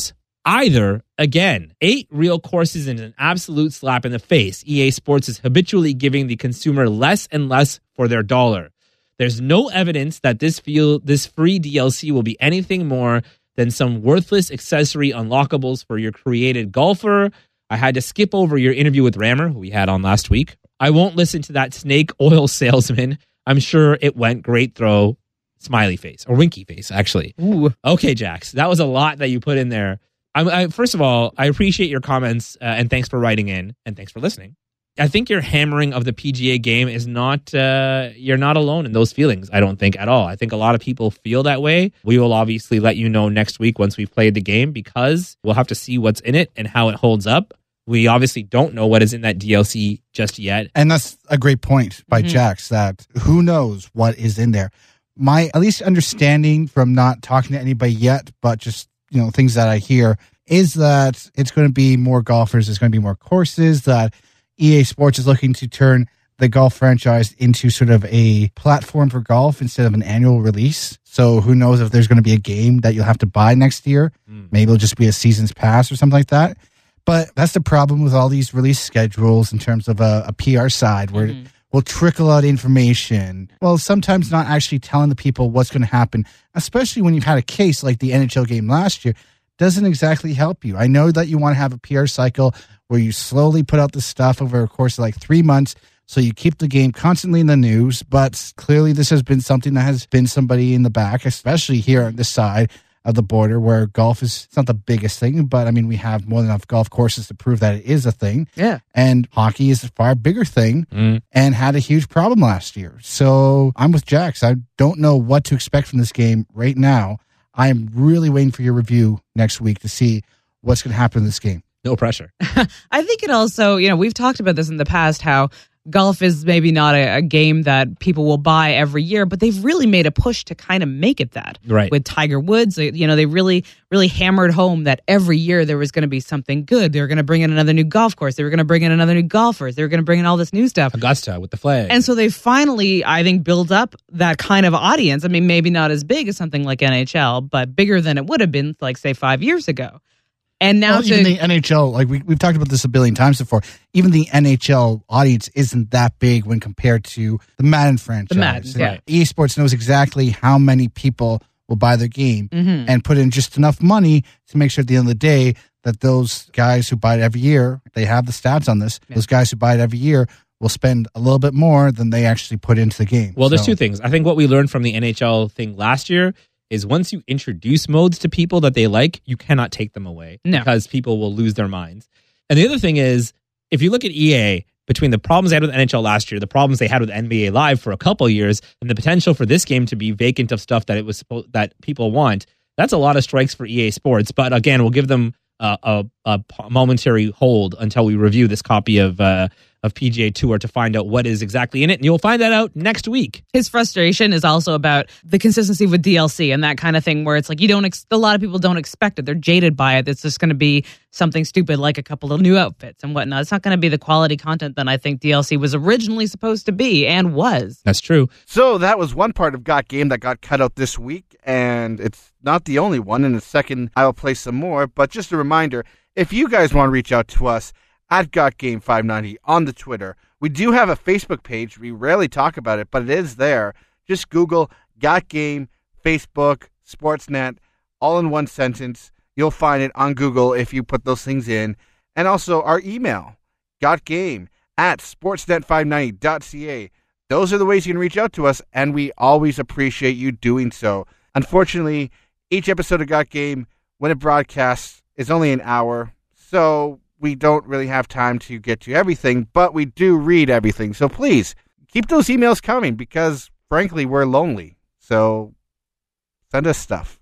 [SPEAKER 2] either. Again, eight real courses is an absolute slap in the face. E A Sports is habitually giving the consumer less and less for their dollar. There's no evidence that this feel, this free D L C will be anything more than some worthless accessory unlockables for your created golfer. I had to skip over your interview with Rammer, who we had on last week. I won't listen to that snake oil salesman. I'm sure it went great throw, smiley face, or winky face, actually.
[SPEAKER 4] Ooh.
[SPEAKER 2] Okay, Jax, that was a lot that you put in there. I, I, first of all, I appreciate your comments, uh, and thanks for writing in, and thanks for listening. I think your hammering of the P G A game is not, uh, you're not alone in those feelings, I don't think at all. I think a lot of people feel that way. We will obviously let you know next week once we've played the game, because we'll have to see what's in it and how it holds up. We obviously don't know what is in that D L C just yet.
[SPEAKER 3] And that's a great point by mm-hmm. Jax, that who knows what is in there. My at least understanding from not talking to anybody yet, but just, you know, things that I hear, is that it's going to be more golfers, there's going to be more courses, that E A Sports is looking to turn the golf franchise into sort of a platform for golf instead of an annual release. So who knows if there's going to be a game that you'll have to buy next year. Mm. Maybe it'll just be a season's pass or something like that. But that's the problem with all these release schedules in terms of a, a P R side, where mm-hmm. we'll trickle out information. Well, sometimes not actually telling the people what's going to happen, especially when you've had a case like the N H L game last year, doesn't exactly help you. I know that you want to have a P R cycle where you slowly put out this stuff over a course of like three months, so you keep the game constantly in the news. But clearly this has been something that has been somebody in the back, especially here on this side of the border, where golf is, it's not the biggest thing, but I mean, we have more than enough golf courses to prove that it is a thing.
[SPEAKER 4] Yeah.
[SPEAKER 3] And hockey is a far bigger thing mm. and had a huge problem last year. So I'm with Jax. I don't know what to expect from this game right now. I'm really waiting for your review next week to see what's going to happen in this game.
[SPEAKER 2] No pressure.
[SPEAKER 4] I think it also, you know, we've talked about this in the past, how golf is maybe not a, a game that people will buy every year, but they've really made a push to kind of make it that.
[SPEAKER 2] Right.
[SPEAKER 4] With Tiger Woods, you know, they really, really hammered home that every year there was going to be something good. They were going to bring in another new golf course. They were going to bring in another new golfers. They were going to bring in all this new stuff.
[SPEAKER 2] Augusta with the flag.
[SPEAKER 4] And so they finally, I think, built up that kind of audience. I mean, maybe not as big as something like N H L, but bigger than it would have been, like, say, five years ago. And now
[SPEAKER 3] well,
[SPEAKER 4] to,
[SPEAKER 3] even the N H L, like we, we've talked about this a billion times before, even the N H L audience isn't that big when compared to the Madden franchise.
[SPEAKER 4] The Madden, yeah.
[SPEAKER 3] E A Sports knows exactly how many people will buy their game
[SPEAKER 4] mm-hmm.
[SPEAKER 3] and put in just enough money to make sure at the end of the day that those guys who buy it every year, they have the stats on this, yeah. those guys who buy it every year will spend a little bit more than they actually put into the game.
[SPEAKER 2] Well, there's
[SPEAKER 3] so.
[SPEAKER 2] two things. I think what we learned from the N H L thing last year is once you introduce modes to people that they like, you cannot take them away
[SPEAKER 4] no.
[SPEAKER 2] because people will lose their minds. And the other thing is, if you look at E A, between the problems they had with N H L last year, the problems they had with N B A Live for a couple years, and the potential for this game to be vacant of stuff that it was supposed that people want, that's a lot of strikes for E A Sports. But again, we'll give them uh, a, a momentary hold until we review this copy of uh, of P G A Tour to find out what is exactly in it, and you'll find that out next week.
[SPEAKER 4] His frustration is also about the consistency with D L C and that kind of thing, where it's like you don't. Ex- a lot of people don't expect it; they're jaded by it. It's just going to be something stupid like a couple of new outfits and whatnot. It's not going to be the quality content that I think D L C was originally supposed to be and was.
[SPEAKER 2] That's true.
[SPEAKER 8] So that was one part of Got Game that got cut out this week, and it's not the only one. In a second, I will play some more. But just a reminder: if you guys want to reach out to us at Got Game five ninety on the Twitter. We do have a Facebook page. We rarely talk about it, but it is there. Just Google Got Game, Facebook, Sportsnet, all in one sentence. You'll find it on Google if you put those things in. And also our email, gotgame at sportsnet five ninety dot c a. Those are the ways you can reach out to us, and we always appreciate you doing so. Unfortunately, each episode of Got Game, when it broadcasts, is only an hour, so we don't really have time to get to everything, but we do read everything. So please, keep those emails coming because, frankly, we're lonely. So send us stuff.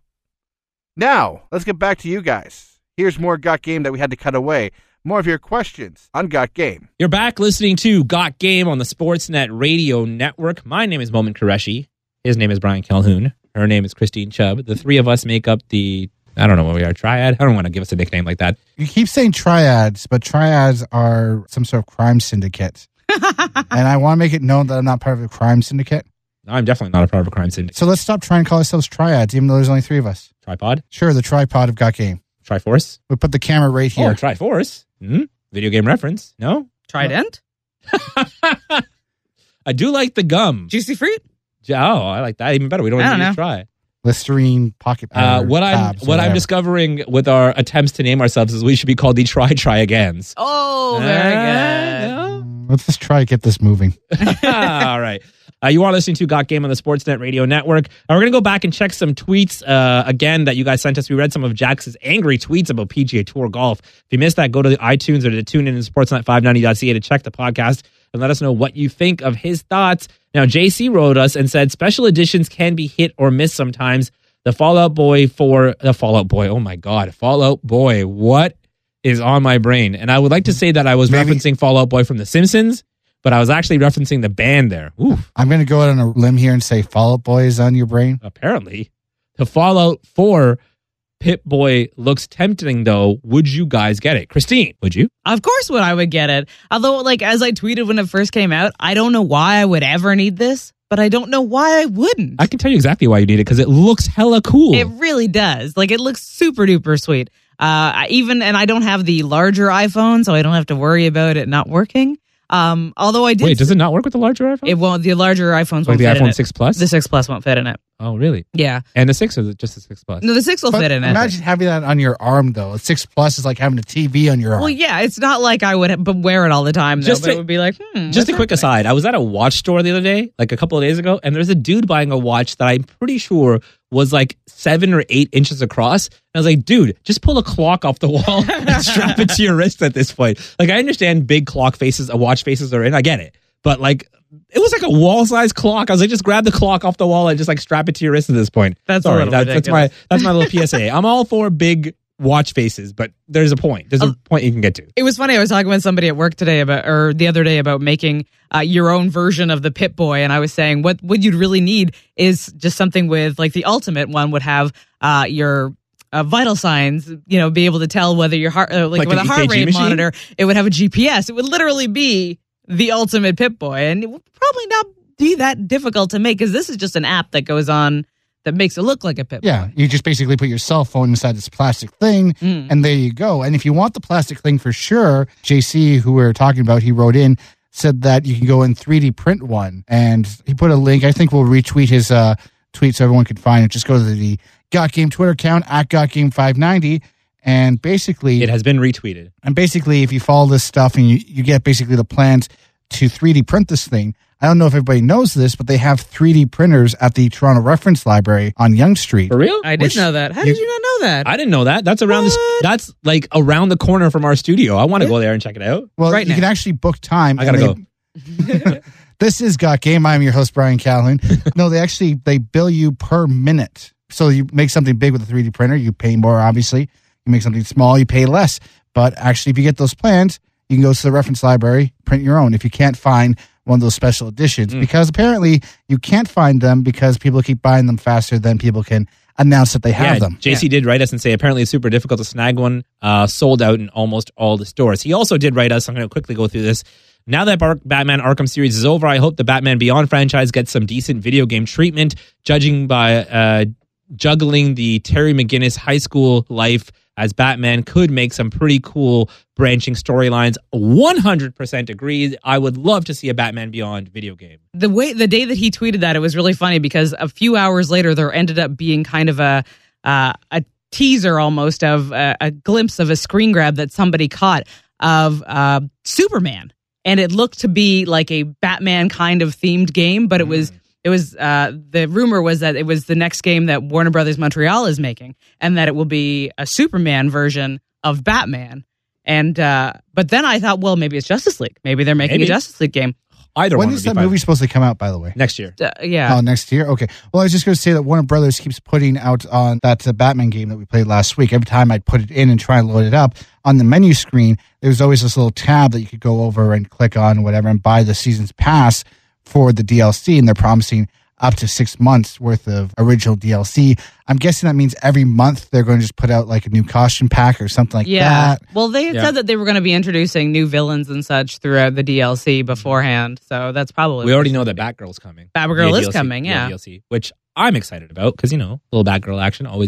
[SPEAKER 8] Now, let's get back to you guys. Here's more Got Game that we had to cut away. More of your questions on Got Game.
[SPEAKER 2] You're back listening to Got Game on the Sportsnet Radio Network. My name is Momin Qureshi. His name is Brian Calhoun. Her name is Christine Chubb. The three of us make up the... I don't know what we are, triad? I don't want to give us a nickname like that.
[SPEAKER 3] You keep saying triads, but triads are some sort of crime syndicate. And I want to make it known that I'm not part of a crime syndicate.
[SPEAKER 2] No, I'm definitely not a part of a crime syndicate.
[SPEAKER 3] So let's stop trying to call ourselves triads, even though there's only three of us.
[SPEAKER 2] Tripod?
[SPEAKER 3] Sure, the tripod of Got Game.
[SPEAKER 2] Triforce.
[SPEAKER 3] We put the camera right
[SPEAKER 2] Oh,
[SPEAKER 3] here.
[SPEAKER 2] Triforce. Hmm? Video game reference. No?
[SPEAKER 4] Trident?
[SPEAKER 2] I do like the gum.
[SPEAKER 4] Juicy fruit?
[SPEAKER 2] Oh, I like that even better. We don't
[SPEAKER 4] I
[SPEAKER 2] even
[SPEAKER 4] don't
[SPEAKER 2] need to
[SPEAKER 4] know.
[SPEAKER 2] try.
[SPEAKER 3] Listerine, pocket
[SPEAKER 2] Uh,
[SPEAKER 3] powder,
[SPEAKER 2] what I'm
[SPEAKER 3] tabs,
[SPEAKER 2] what I'm
[SPEAKER 3] whatever.
[SPEAKER 2] discovering with our attempts to name ourselves is we should be called the Try Try Agains.
[SPEAKER 4] Oh, very good.
[SPEAKER 2] Uh,
[SPEAKER 3] Let's just try to get this moving.
[SPEAKER 2] All right. Uh, you are listening to Got Game on the Sportsnet Radio Network. Uh, we're going to go back and check some tweets uh, again that you guys sent us. We read some of Jax's angry tweets about P G A Tour golf. If you missed that, go to the iTunes or to tune in to sportsnet five ninety dot c a to check the podcast and let us know what you think of his thoughts. Now, J C wrote us and said special editions can be hit or miss sometimes. The Fallout Boy for the Fallout Boy. Oh my God, Fallout Boy. What is on my brain? And I would like to say that I was
[SPEAKER 3] Maybe-
[SPEAKER 2] referencing Fallout Boy from The Simpsons, but I was actually referencing the band there. Ooh,
[SPEAKER 3] I'm going to go out on a limb here and say Fall Out Boy is on your brain.
[SPEAKER 2] apparently. The Fallout four Pip-Boy looks tempting, though. Would you guys get it? Christine, would you?
[SPEAKER 4] Of course would I would get it. Although, like, as I tweeted when it first came out, I don't know why I would ever need this, but I don't know why I wouldn't.
[SPEAKER 2] I can tell you exactly why you need it, because it looks hella cool.
[SPEAKER 4] It really does. Like, it looks super duper sweet. Uh, I even, and I don't have the larger iPhone, so I don't have to worry about it not working. Um, although I did.
[SPEAKER 2] Wait, does it not work with the larger iPhone?
[SPEAKER 4] It won't. The larger iPhones
[SPEAKER 2] like
[SPEAKER 4] won't
[SPEAKER 2] the
[SPEAKER 4] fit in
[SPEAKER 2] iPhone
[SPEAKER 4] it.
[SPEAKER 2] six Plus?
[SPEAKER 4] The six Plus won't fit in it.
[SPEAKER 2] Oh, really?
[SPEAKER 4] Yeah.
[SPEAKER 2] And the six, or just the six Plus?
[SPEAKER 4] No, the six will
[SPEAKER 3] But
[SPEAKER 4] fit in it.
[SPEAKER 3] imagine having that on your arm, though. A six Plus is like having a T V on your arm.
[SPEAKER 4] Well, yeah, it's not like I would have, but wear it all the time, though.
[SPEAKER 2] Just
[SPEAKER 4] but
[SPEAKER 2] to-
[SPEAKER 4] it would be like, hmm.
[SPEAKER 2] Just a
[SPEAKER 4] what's
[SPEAKER 2] quick
[SPEAKER 4] happening?
[SPEAKER 2] aside. I was at a watch store the other day, like a couple of days ago, and there's a dude buying a watch that I'm pretty sure was like seven or eight inches across. And I was like, dude, just pull a clock off the wall and strap it to your wrist at this point. Like, I understand big clock faces, uh, watch faces are in. I get it. But like, it was like a wall-sized clock. I was like, just grab the clock off the wall and just like strap it to your wrist at this point.
[SPEAKER 4] That's a
[SPEAKER 2] Sorry,
[SPEAKER 4] little
[SPEAKER 2] that- that's my
[SPEAKER 4] ridiculous.
[SPEAKER 2] that's my little P S A. I'm all for big watch faces, but there's a point. There's a point you can get to.
[SPEAKER 4] It was funny. I was talking with somebody at work today about, or the other day about making uh, your own version of the Pip-Boy, and I was saying what what you'd really need is just something with like the ultimate one would have uh, your uh, vital signs. You know, be able to tell whether your heart, uh, like,
[SPEAKER 2] Like
[SPEAKER 4] with
[SPEAKER 2] an
[SPEAKER 4] a heart
[SPEAKER 2] E K G
[SPEAKER 4] rate
[SPEAKER 2] machine?
[SPEAKER 4] monitor, it would have a G P S. It would literally be the ultimate Pip-Boy, and it would probably not be that difficult to make because this is just an app that goes on that makes it look like a Pip-Boy.
[SPEAKER 3] Yeah, you just basically put your cell phone inside this plastic thing,
[SPEAKER 4] Mm.
[SPEAKER 3] and there you go. And if you want the plastic thing for sure, J C, who we were talking about, he wrote in, said that you can go and three D print one. And he put a link. I think we'll retweet his uh, tweet so everyone can find it. Just go to the Got Game Twitter account, at Got Game five ninety. And basically,
[SPEAKER 2] It has been retweeted.
[SPEAKER 3] and basically, if you follow this stuff and you, you get basically the plans to three D print this thing, I don't know if everybody knows this, but they have three D printers at the Toronto Reference Library on Yonge Street.
[SPEAKER 2] For real?
[SPEAKER 4] I did
[SPEAKER 3] Which
[SPEAKER 4] know that. How
[SPEAKER 3] you-
[SPEAKER 4] did you not know that?
[SPEAKER 2] I didn't know that. That's around this.
[SPEAKER 4] What?
[SPEAKER 2] That's like around the corner from our studio. I want to go there and check it out.
[SPEAKER 3] Well,
[SPEAKER 4] Right
[SPEAKER 3] you
[SPEAKER 4] now.
[SPEAKER 3] can actually book time.
[SPEAKER 2] I gotta
[SPEAKER 3] and they- This is Got Game. I'm your host, Brian Calhoun. No, they actually, they bill you per minute. So you make something big with a three D printer, you pay more, obviously. You make something small, you pay less. But actually, if you get those plans, you can go to the reference library, print your own if you can't find one of those special editions.
[SPEAKER 2] Mm.
[SPEAKER 3] Because apparently you can't find them because people keep buying them faster than people can announce that they have
[SPEAKER 2] yeah,
[SPEAKER 3] them.
[SPEAKER 2] J C did write us and say apparently it's super difficult to snag one. Uh, sold out in almost all the stores. He also did write us. I'm going to quickly go through this. Now that Bar- Batman Arkham series is over, I hope the Batman Beyond franchise gets some decent video game treatment. Judging by uh, juggling the Terry McGinnis high school life as Batman could make some pretty cool branching storylines. one hundred percent agree. I would love to see a Batman Beyond video game.
[SPEAKER 4] the way the day that he tweeted that, it was really funny because a few hours later there ended up being kind of a uh, a teaser almost of uh, a glimpse of a screen grab that somebody caught of uh, Superman, and it looked to be like a Batman kind of themed game, but it was it was uh, the rumor was that it was the next game that Warner Brothers Montreal is making, and that it will be a Superman version of Batman. And uh, but then I thought, well, maybe it's Justice League. Maybe they're making
[SPEAKER 2] Maybe.
[SPEAKER 4] a Justice League game.
[SPEAKER 2] Either
[SPEAKER 3] When
[SPEAKER 2] one
[SPEAKER 3] is
[SPEAKER 2] would be
[SPEAKER 3] that
[SPEAKER 2] fine.
[SPEAKER 3] movie supposed to come out, by the way?
[SPEAKER 2] Next year.
[SPEAKER 4] Uh, yeah.
[SPEAKER 3] Oh, next year? Okay. Well, I was just going to say that Warner Brothers keeps putting out on that uh, Batman game that we played last week. Every time I'd put it in and try and load it up, on the menu screen, there was always this little tab that you could go over and click on or whatever and buy the season's pass for the D L C, and they're promising up to six months worth of original D L C. I'm guessing that means every month they're going to just put out like a new costume pack or something like
[SPEAKER 4] Yeah.
[SPEAKER 3] that.
[SPEAKER 4] Well, they had
[SPEAKER 2] Yeah.
[SPEAKER 4] said that they were going to be introducing new villains and such throughout the D L C beforehand. So that's probably
[SPEAKER 2] We already know that Batgirl's coming.
[SPEAKER 4] Batgirl
[SPEAKER 2] Via
[SPEAKER 4] is
[SPEAKER 2] D L C,
[SPEAKER 4] coming,
[SPEAKER 2] via
[SPEAKER 4] yeah.
[SPEAKER 2] D L C, which I'm excited about because, you know, little Batgirl action, always good.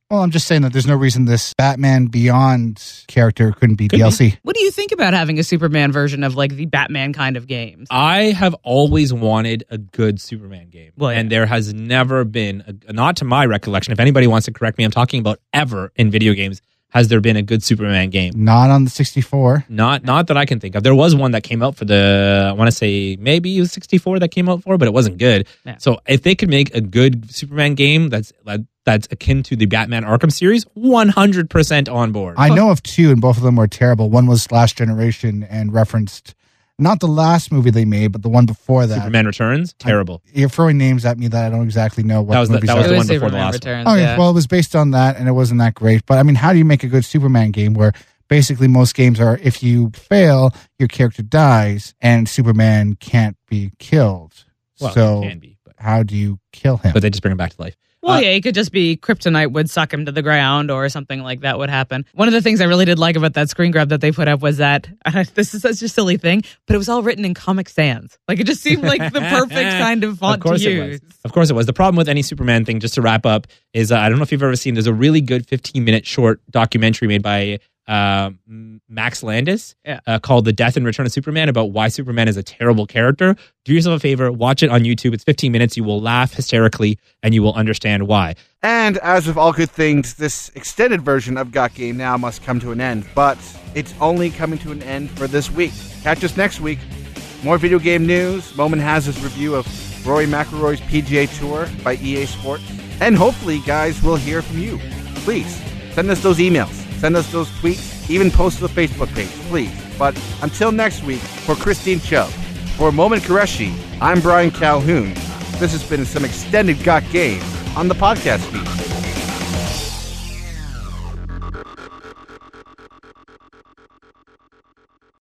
[SPEAKER 3] Well, I'm just saying that there's no reason this Batman Beyond character couldn't be
[SPEAKER 2] Could
[SPEAKER 3] D L C.
[SPEAKER 4] What do you think about having a Superman version of like the Batman kind of games?
[SPEAKER 2] I have always wanted a good Superman game.
[SPEAKER 4] Well, yeah.
[SPEAKER 2] And there has never been, a, not to my recollection, if anybody wants to correct me, I'm talking about ever in video games, has there been a good Superman game?
[SPEAKER 3] Not on the sixty-four.
[SPEAKER 2] Not not that I can think of. There was one that came out for the, I want to say maybe it was sixty-four that came out for, but it wasn't good.
[SPEAKER 4] Yeah.
[SPEAKER 2] So if they could make a good Superman game that's that's akin to the Batman Arkham series, one hundred percent on board.
[SPEAKER 3] I know of two, and both of them were terrible. One was Last Generation and referenced not the last movie they made, but the one before that.
[SPEAKER 2] Superman Returns? Terrible.
[SPEAKER 3] I, you're throwing names at me that I don't exactly know what
[SPEAKER 2] that was
[SPEAKER 3] the
[SPEAKER 2] the,
[SPEAKER 3] movies
[SPEAKER 2] that was
[SPEAKER 3] are.
[SPEAKER 2] the
[SPEAKER 4] It
[SPEAKER 2] one
[SPEAKER 4] was
[SPEAKER 2] before the
[SPEAKER 4] Superman
[SPEAKER 2] last
[SPEAKER 4] Returns,
[SPEAKER 3] Okay,
[SPEAKER 4] yeah.
[SPEAKER 3] well, it was based on that, and it wasn't that great. But I mean, how do you make a good Superman game where basically most games are if you fail, your character dies, and Superman can't be killed?
[SPEAKER 2] Well,
[SPEAKER 3] so
[SPEAKER 2] it can be, but,
[SPEAKER 3] how do you kill him?
[SPEAKER 2] but they just bring him back to life.
[SPEAKER 4] Well,
[SPEAKER 2] Uh,
[SPEAKER 4] yeah, it could just be kryptonite would suck him to the ground or something like that would happen. One of the things I really did like about that screen grab that they put up was that, uh, this is such a silly thing, but it was all written in Comic Sans. Like, it just seemed like the perfect kind of font
[SPEAKER 2] of course
[SPEAKER 4] to
[SPEAKER 2] it
[SPEAKER 4] use.
[SPEAKER 2] was. Of course it was. The problem with any Superman thing, just to wrap up, is uh, I don't know if you've ever seen, there's a really good fifteen-minute short documentary made by uh, Max Landis
[SPEAKER 4] Yeah.
[SPEAKER 2] uh, called The Death and Return of Superman about why Superman is a terrible character. Do yourself a favor, watch it on YouTube. It's fifteen minutes. You will laugh hysterically, and you will understand why.
[SPEAKER 8] And as with all good things, this extended version of Got Game Now must come to an end. But it's only coming to an end for this week. Catch us next week. More video game news. Momin has his review of Rory McIlroy's P G A Tour by E A Sports. And hopefully, guys, we'll hear from you. Please, send us those emails. Send us those tweets. Even post to the Facebook page, please. But until next week, for Christine Chubb, for Momin Qureshi, I'm Brian Calhoun. This has been some extended Got Game on the podcast feed.